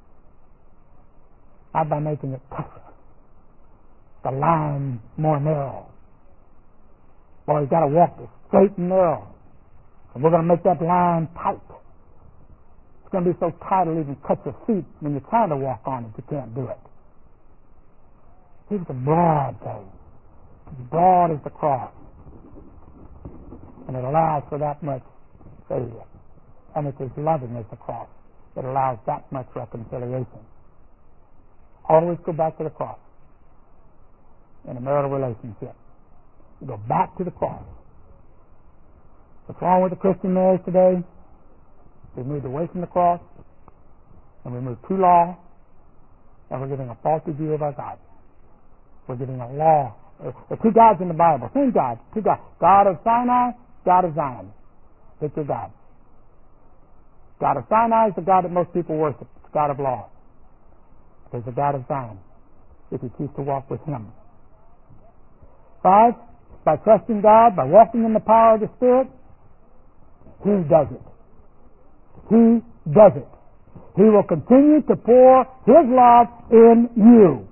Not by making it tougher. The line more narrow. Boy, you've got to walk it straight and narrow. And we're going to make that line tight. It's going to be so tight it'll even cut your feet when you're trying to walk on it. You can't do it. It's a broad thing. As broad as the cross. And it allows for that much failure. And it's as loving as the cross. It allows that much reconciliation. Always go back to the cross in a marital relationship. You go back to the cross. What's wrong with the Christian marriage today? We moved away from the cross, and we moved to law, and we're giving a faulty view of our God. We're giving a law. There are two gods in the Bible. Same God. Two gods. God of Sinai, God of Zion. Pick your God. God of Sinai is the God that most people worship. It's the God of law. There's the God of Zion, if you choose to walk with Him. 5, by trusting God, by walking in the power of the Spirit, He does it. He does it. He will continue to pour His love in you.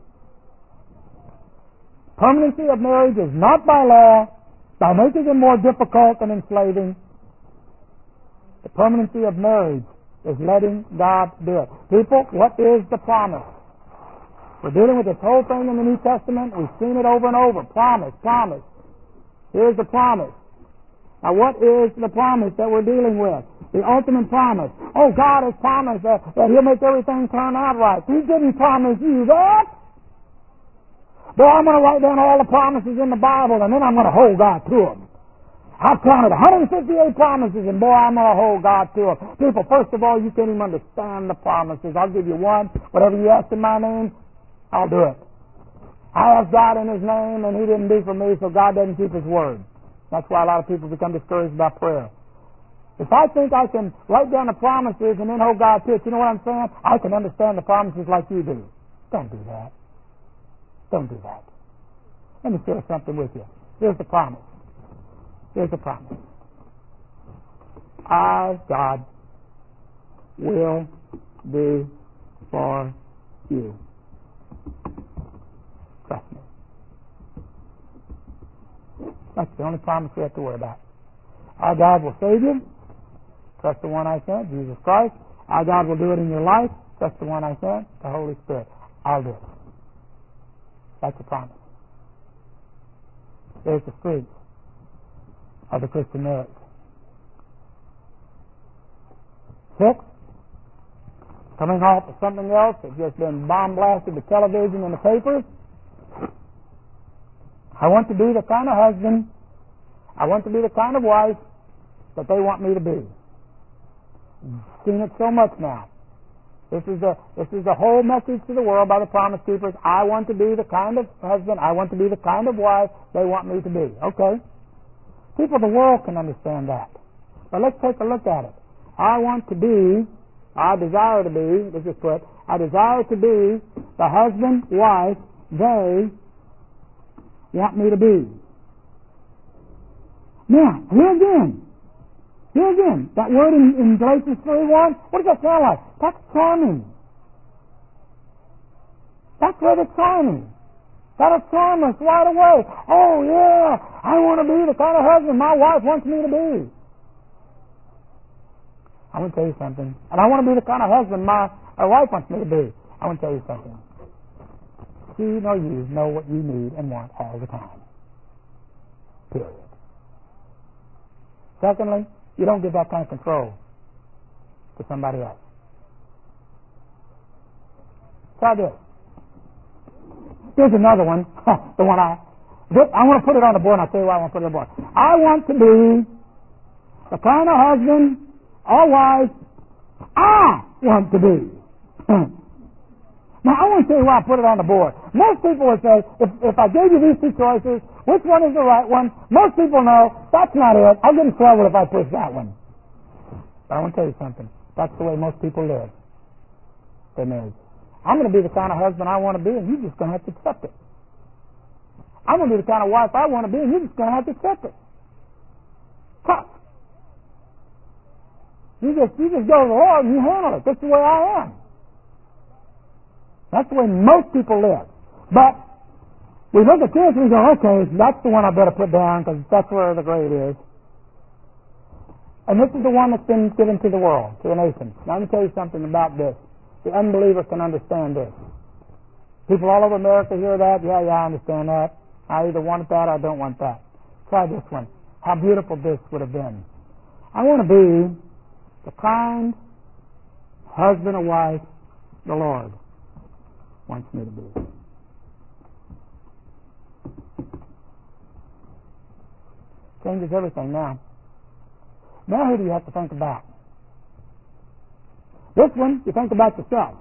Permanency of marriage is not by law, by making it more difficult and enslaving. The permanency of marriage is letting God do it. People, what is the promise? We're dealing with this whole thing in the New Testament. We've seen it over and over. Promise, promise. Here's the promise. Now, what is the promise that we're dealing with? The ultimate promise. Oh, God has promised that He'll make everything turn out right. He didn't promise you that. Boy, I'm going to write down all the promises in the Bible, and then I'm going to hold God to them. I've counted 158 promises, and boy, I'm going to hold God to them. People, first of all, you can't even understand the promises. I'll give you one. Whatever you ask in my name, I'll do it. I asked God in His name, and He didn't do for me, so God doesn't keep His word. That's why a lot of people become discouraged about prayer. If I think I can write down the promises and then hold God to it, you know what I'm saying? I can understand the promises like you do. Don't do that. Don't do that. Let me share something with you. Here's the promise. Here's the promise. I, God, will do for you. Trust me. That's the only promise we have to worry about. Our God will save you. Trust the one I sent, Jesus Christ. Our God will do it in your life. Trust the one I sent, the Holy Spirit. I'll do it. That's the promise. There's the fruit of the Christian marriage. 6, coming off of something else that's just been bomb blasted to television and the papers. I want to be the kind of husband, I want to be the kind of wife that they want me to be. I've seen it so much now. This is the whole message to the world by the Promise Keepers. I want to be the kind of husband, I want to be the kind of wife they want me to be. Okay. People of the world can understand that. But let's take a look at it. I desire to be, let's just put, I desire to be the husband, wife they want me to be. Now, here again, that word in Galatians 3:1, what does that sound like? That's charming. That's rather charming. That'll charm us right away. Oh, yeah, I want to be the kind of husband my wife wants me to be. I want to tell you something. And I want to be the kind of husband my wife wants me to be. I want to tell you something. She nor you know what you need and want all the time. Period. Secondly, you don't give that kind of control to somebody else. Try this. Here's another one. The one I want to put it on the board, and I'll tell you why I want to put it on the board. I want to be the kind of husband or wife I want to be. Now, I want to tell you why I put it on the board. Most people would say, if I gave you these two choices, which one is the right one? Most people know that's not it. I'll get in trouble if I push that one. But I want to tell you something. That's the way most people live. They marry. I'm going to be the kind of husband I want to be, and you're just going to have to accept it. I'm going to be the kind of wife I want to be, and you're just going to have to accept it. Tough. You just go to the Lord and you handle it. That's the way I am. That's the way most people live. But we look at this and we go, okay, that's the one I better put down because that's where the grade is. And this is the one that's been given to the world, to the nation. Now let me tell you something about this. The unbeliever can understand this. People all over America hear that. Yeah, I understand that. I either want that or I don't want that. Try this one. How beautiful this would have been. I want to be the kind husband or wife the Lord wants me to be. Changes everything now. Now who do you have to think about? This one, you think about yourself.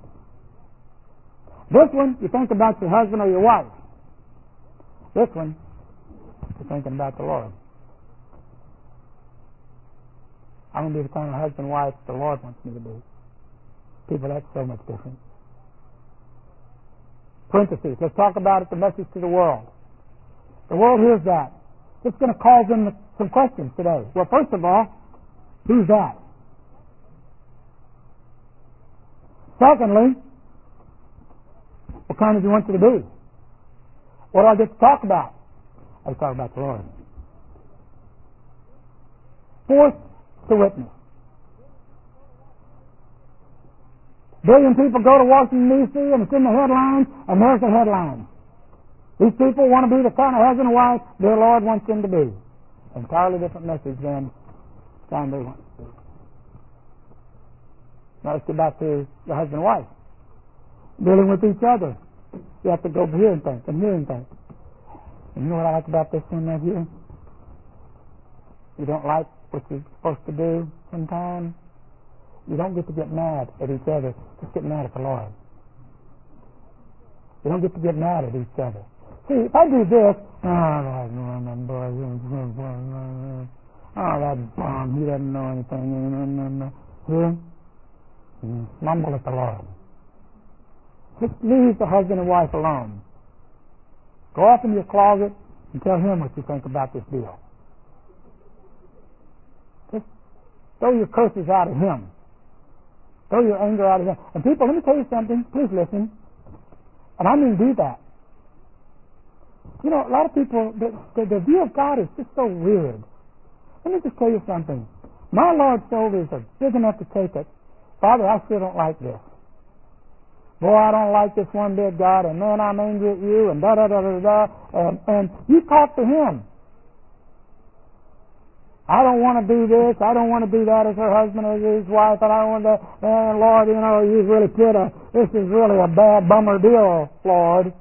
This one, you think about your husband or your wife. This one, you're thinking about the Lord. I'm going to be the kind of husband and wife the Lord wants me to be. People, that's so much different. Parentheses. Let's talk about it, the message to the world. The world hears that. It's going to cause them some questions today. Well, first of all, who's that? Secondly, what kind does he want you to be? What do I get to talk about? I talk about the Lord. Fourth, to witness. Billion people go to Washington, D.C., and it's in the headlines, and there's the headlines. These people want to be the kind of husband and wife their Lord wants them to be. Entirely different message than the kind they want to be. Now let's get back to the husband and wife. Dealing with each other. You have to go here and think, and here and think. And you know what I like about this one right here? You don't like what you're supposed to do sometimes. You don't get to get mad at each other. Just get mad at the Lord. You don't get to get mad at each other. See, if I do this, that bum, he doesn't know anything. Here, mumble at the Lord. Just leave the husband and wife alone. Go off in your closet and tell him what you think about this deal. Just throw your curses out at him. Throw your anger out at him. And people, let me tell you something. Please listen. And I mean do that. You know, a lot of people, the view of God is just so weird. Let me just tell you something. My Lord's shoulders are big enough to take it. Father, I still don't like this. Boy, I don't like this one bit, God, and man, I'm angry at you, and da-da-da-da-da, and you talk to him. I don't want to do this, I don't want to do that as her husband or his wife, and I don't want to, and Lord, you know, you've really this is really a bad bummer deal, Lord.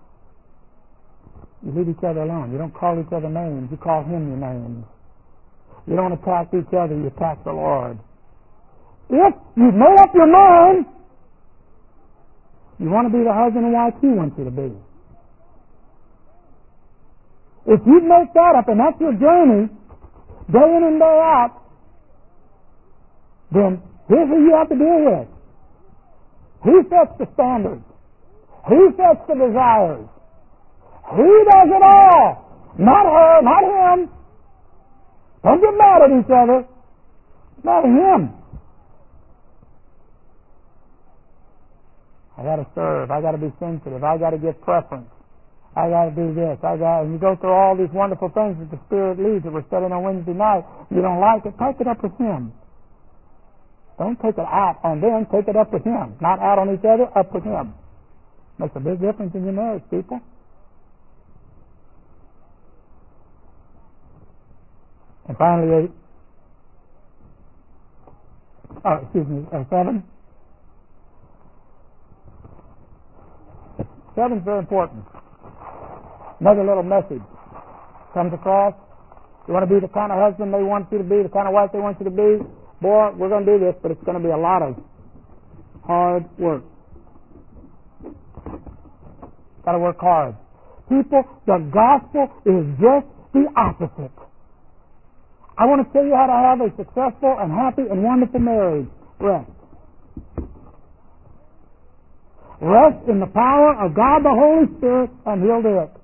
You leave each other alone. You don't call each other names, you call him your names. You don't attack each other, you attack the Lord. If you've made up your mind, you want to be the husband and wife he wants you to be. If you make that up and that's your journey, day in and day out, then here's who you have to deal with. He sets the standards. He sets the desires. He does it all. Not her, not him. Don't get mad at each other. It's not him. I got to serve. I got to be sensitive. I got to get preference. I got to do this. And you go through all these wonderful things that the Spirit leads that we're studying on Wednesday night. You don't like it, take it up with Him. Don't take it out on them. Take it up with Him. Not out on each other, up with Him. Makes a big difference in your marriage, people. And finally, 7. 7 is very important. Another little message comes across. You want to be the kind of husband they want you to be, the kind of wife they want you to be. Boy, we're going to do this, but it's going to be a lot of hard work. Got to work hard. People, the gospel is just the opposite. I want to tell you how to have a successful and happy and wonderful marriage. Rest. Rest in the power of God the Holy Spirit, and He'll do it.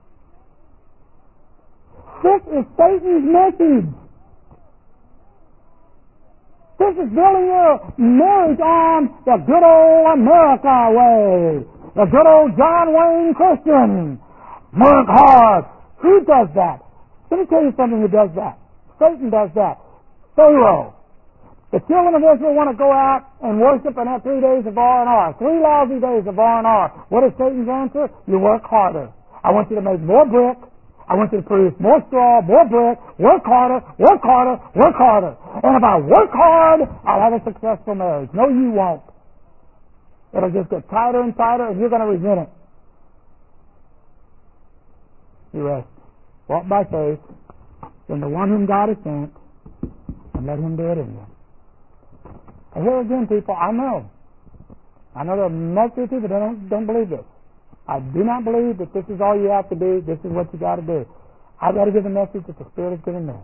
This is Satan's message. This is building your marriage on the good old America way. The good old John Wayne Christian. Work hard. Who does that? Let me tell you something who does that. Satan does that. Pharaoh. The children of Israel want to go out and worship and have 3 days of R&R. 3 lousy days of R&R. What is Satan's answer? You work harder. I want you to make more brick. I want you to produce more straw, more brick. Work harder, work harder, work harder. And if I work hard, I'll have a successful marriage. No, you won't. It'll just get tighter and tighter, and you're going to resent it. You rest. Walk by faith in the one whom God has sent, and let Him do it in you. And here again, people, I know there are multiple people that don't believe this. I do not believe that this is all you have to do. This is what you got to do. I got to give the message that the Spirit has given me.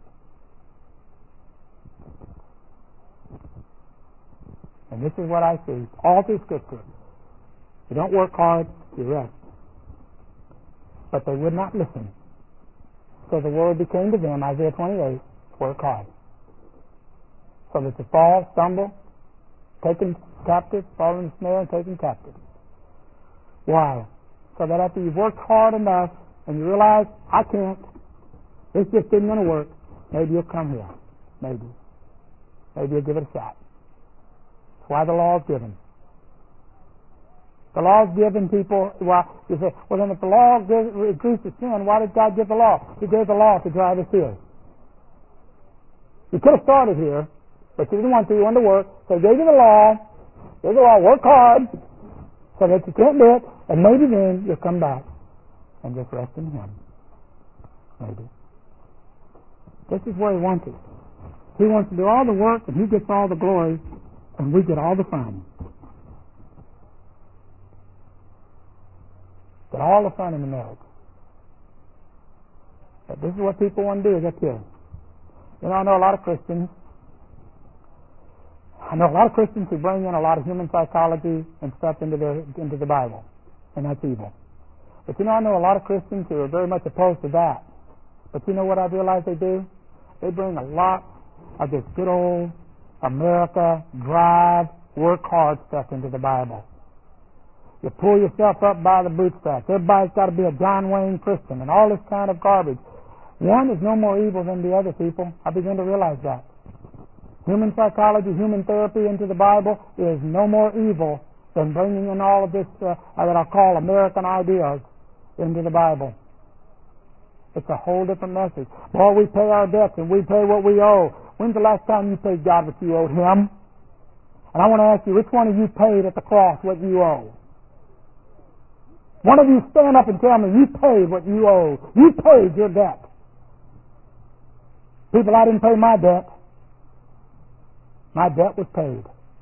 And this is what I see all through Scripture. You don't work hard, you rest. But they would not listen. So the word became to them, Isaiah 28, work hard. So that you fall, stumble, taken captive, fall in the snare and taken captive. Why? So that after you've worked hard enough and you realize, I can't, this just isn't going to work, maybe you'll come here. Maybe. Maybe you'll give it a shot. That's why the law is given. The law is given, people. Why? You say, well, then if the law increases sin, why did God give the law? He gave the law to drive us here. You could have started here, but you didn't want to. You wanted to work. So He gave you the law. Here's the law. Work hard so that you can't do it, and maybe then you'll come back and just rest in Him. Maybe. This is where He wants it. He wants to do all the work, and He gets all the glory, and we get all the fun. Get all the fun in the marriage. But this is what people want to do, is up here. You know, I know a lot of Christians who bring in a lot of human psychology and stuff into the Bible, and that's evil. But you know, I know a lot of Christians who are very much opposed to that. But you know what I realize they do? They bring a lot of this good old America, drive, work hard stuff into the Bible. You pull yourself up by the bootstraps. Everybody's got to be a John Wayne Christian and all this kind of garbage. One is no more evil than the other, people. I begin to realize that. Human psychology, human therapy into the Bible is no more evil than bringing in all of this that I'll call American ideas into the Bible. It's a whole different message. Boy, we pay our debts and we pay what we owe. When's the last time you paid God what you owed Him? And I want to ask you, which one of you paid at the cross what you owe? One of you stand up and tell me you paid what you owe. You paid your debt. People, I didn't pay my debt. My debt was paid.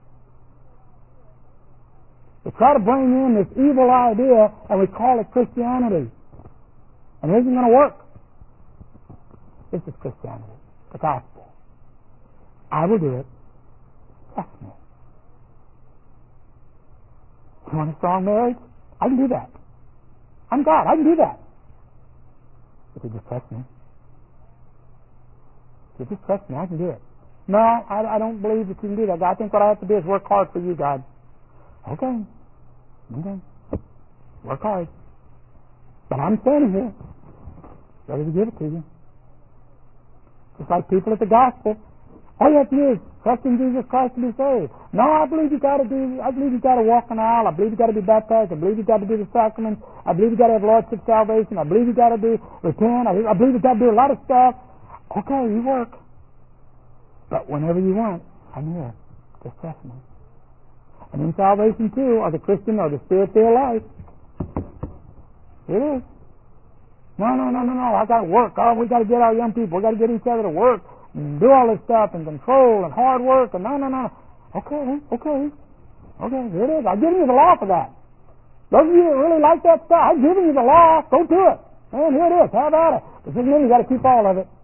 We try to bring in this evil idea and we call it Christianity. And it isn't going to work. This is Christianity, the gospel. I will do it. Trust me. You want a strong marriage? I can do that. I'm God. I can do that. If you just trust me. If you just trust me, I can do it. No, I don't believe that you can do that. I think what I have to do is work hard for you, God. Okay. Work hard. But I'm standing here, ready to give it to you. Just like people at the gospel. All you have to do is trust in Jesus Christ to be saved. No, I believe you got to walk an aisle. I believe you got to be baptized. I believe you got to do the sacraments. I believe you got to have Lordship salvation. I believe you got to repent. I believe you got to do a lot of stuff. Okay, you work. But whenever you want, I'm here. Just trust me. And in salvation too, or the Christian or the Spirit-filled life, it is. No. I got to work. Oh, we got to get our young people. We got to get each other to work and do all this stuff and control and hard work and no. Okay. Here it is. I've given you the law for that. Those of you that really like that stuff, I've given you the law. Go to it. Man, here it is. How about it? But this means you got to keep all of it.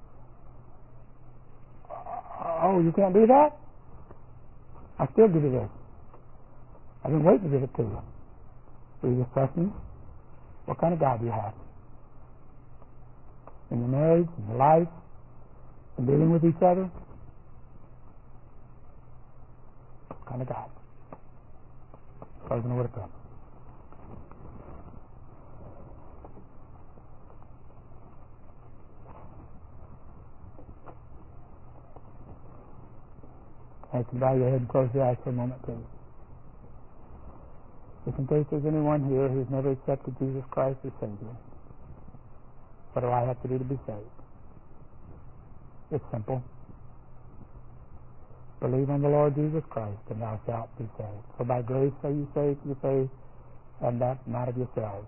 Oh, you can't do that? I still give you this. I've been waiting to give it to you. Will you just trust me? What kind of God do you have? In your marriage, in your life, in dealing with each other? What kind of God? Closing the word of prayer. I can bow your head and close your eyes for a moment, please. If in case there's anyone here who's never accepted Jesus Christ as Savior, what do I have to do to be saved? It's simple. Believe on the Lord Jesus Christ, and thou shalt be saved. For by grace are you saved through faith, and that not of yourselves.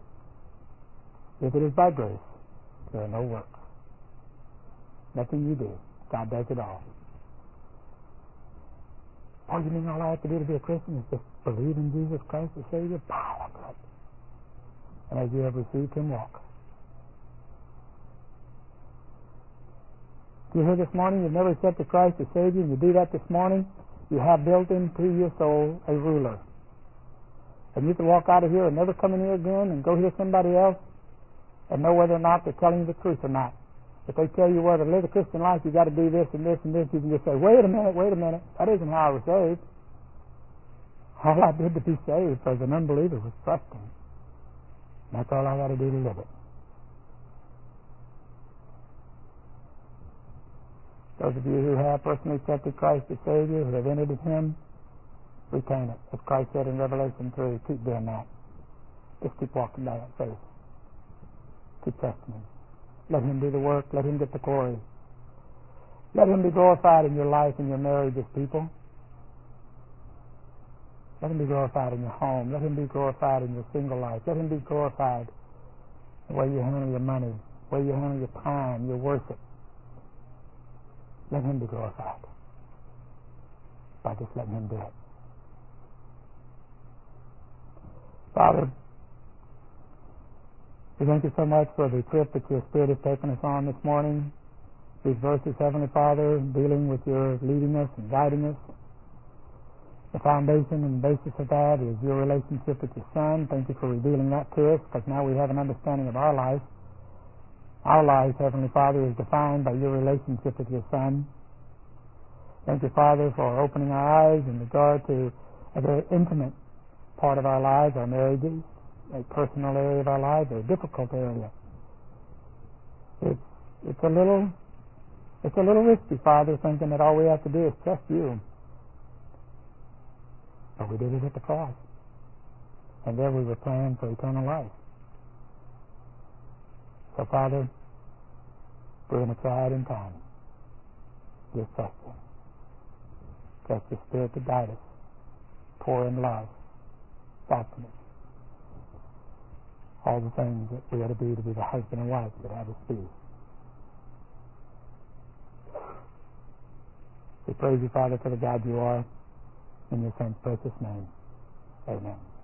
If it is by grace, there are no works. Nothing you do. God does it all. Oh, you mean all I have to do to be a Christian is just believe in Jesus Christ as Savior? That's right. And as you have received Him, walk. If you're here this morning, you've never accepted Christ as Savior, and you do that this morning, you have built into your soul a ruler. And you can walk out of here and never come in here again and go hear somebody else and know whether or not they're telling you the truth or not. If they tell you, well, to live a Christian life, you got to do this and this and this, you can just say, wait a minute, that isn't how I was saved. All I did to be saved as an unbeliever was trust Him. That's all I got to do to live it. Those of you who have personally accepted Christ as Savior, who have entered in Him, retain it. As Christ said in Revelation 3, keep doing that. Just keep walking by that faith. Keep trusting Him. Let Him do the work. Let Him get the glory. Let Him be glorified in your life and your marriage as people. Let Him be glorified in your home. Let Him be glorified in your single life. Let Him be glorified in the way you handle your money, the way you handle your time, your worship. Let Him be glorified by just letting Him do it. Father, we thank you so much for the trip that your Spirit has taken us on this morning. These verses, Heavenly Father, dealing with your leading us and guiding us. The foundation and basis of that is your relationship with your Son. Thank you for revealing that to us, because now we have an understanding of our life. Our life, Heavenly Father, is defined by your relationship with your Son. Thank you, Father, for opening our eyes in regard to a very intimate part of our lives, our marriages, a personal area of our lives, a difficult area. It's a little risky, Father, thinking that all we have to do is trust you. But we did it at the cross. And there we were praying for eternal life. So, Father, we're in a trying time. Just trust you. Trust your Spirit to guide us. Pour in love, softness, all the things that we ought to do to be the husband and wife that have us be. We praise you, Father, for the God you are. In your Son's precious name. Amen.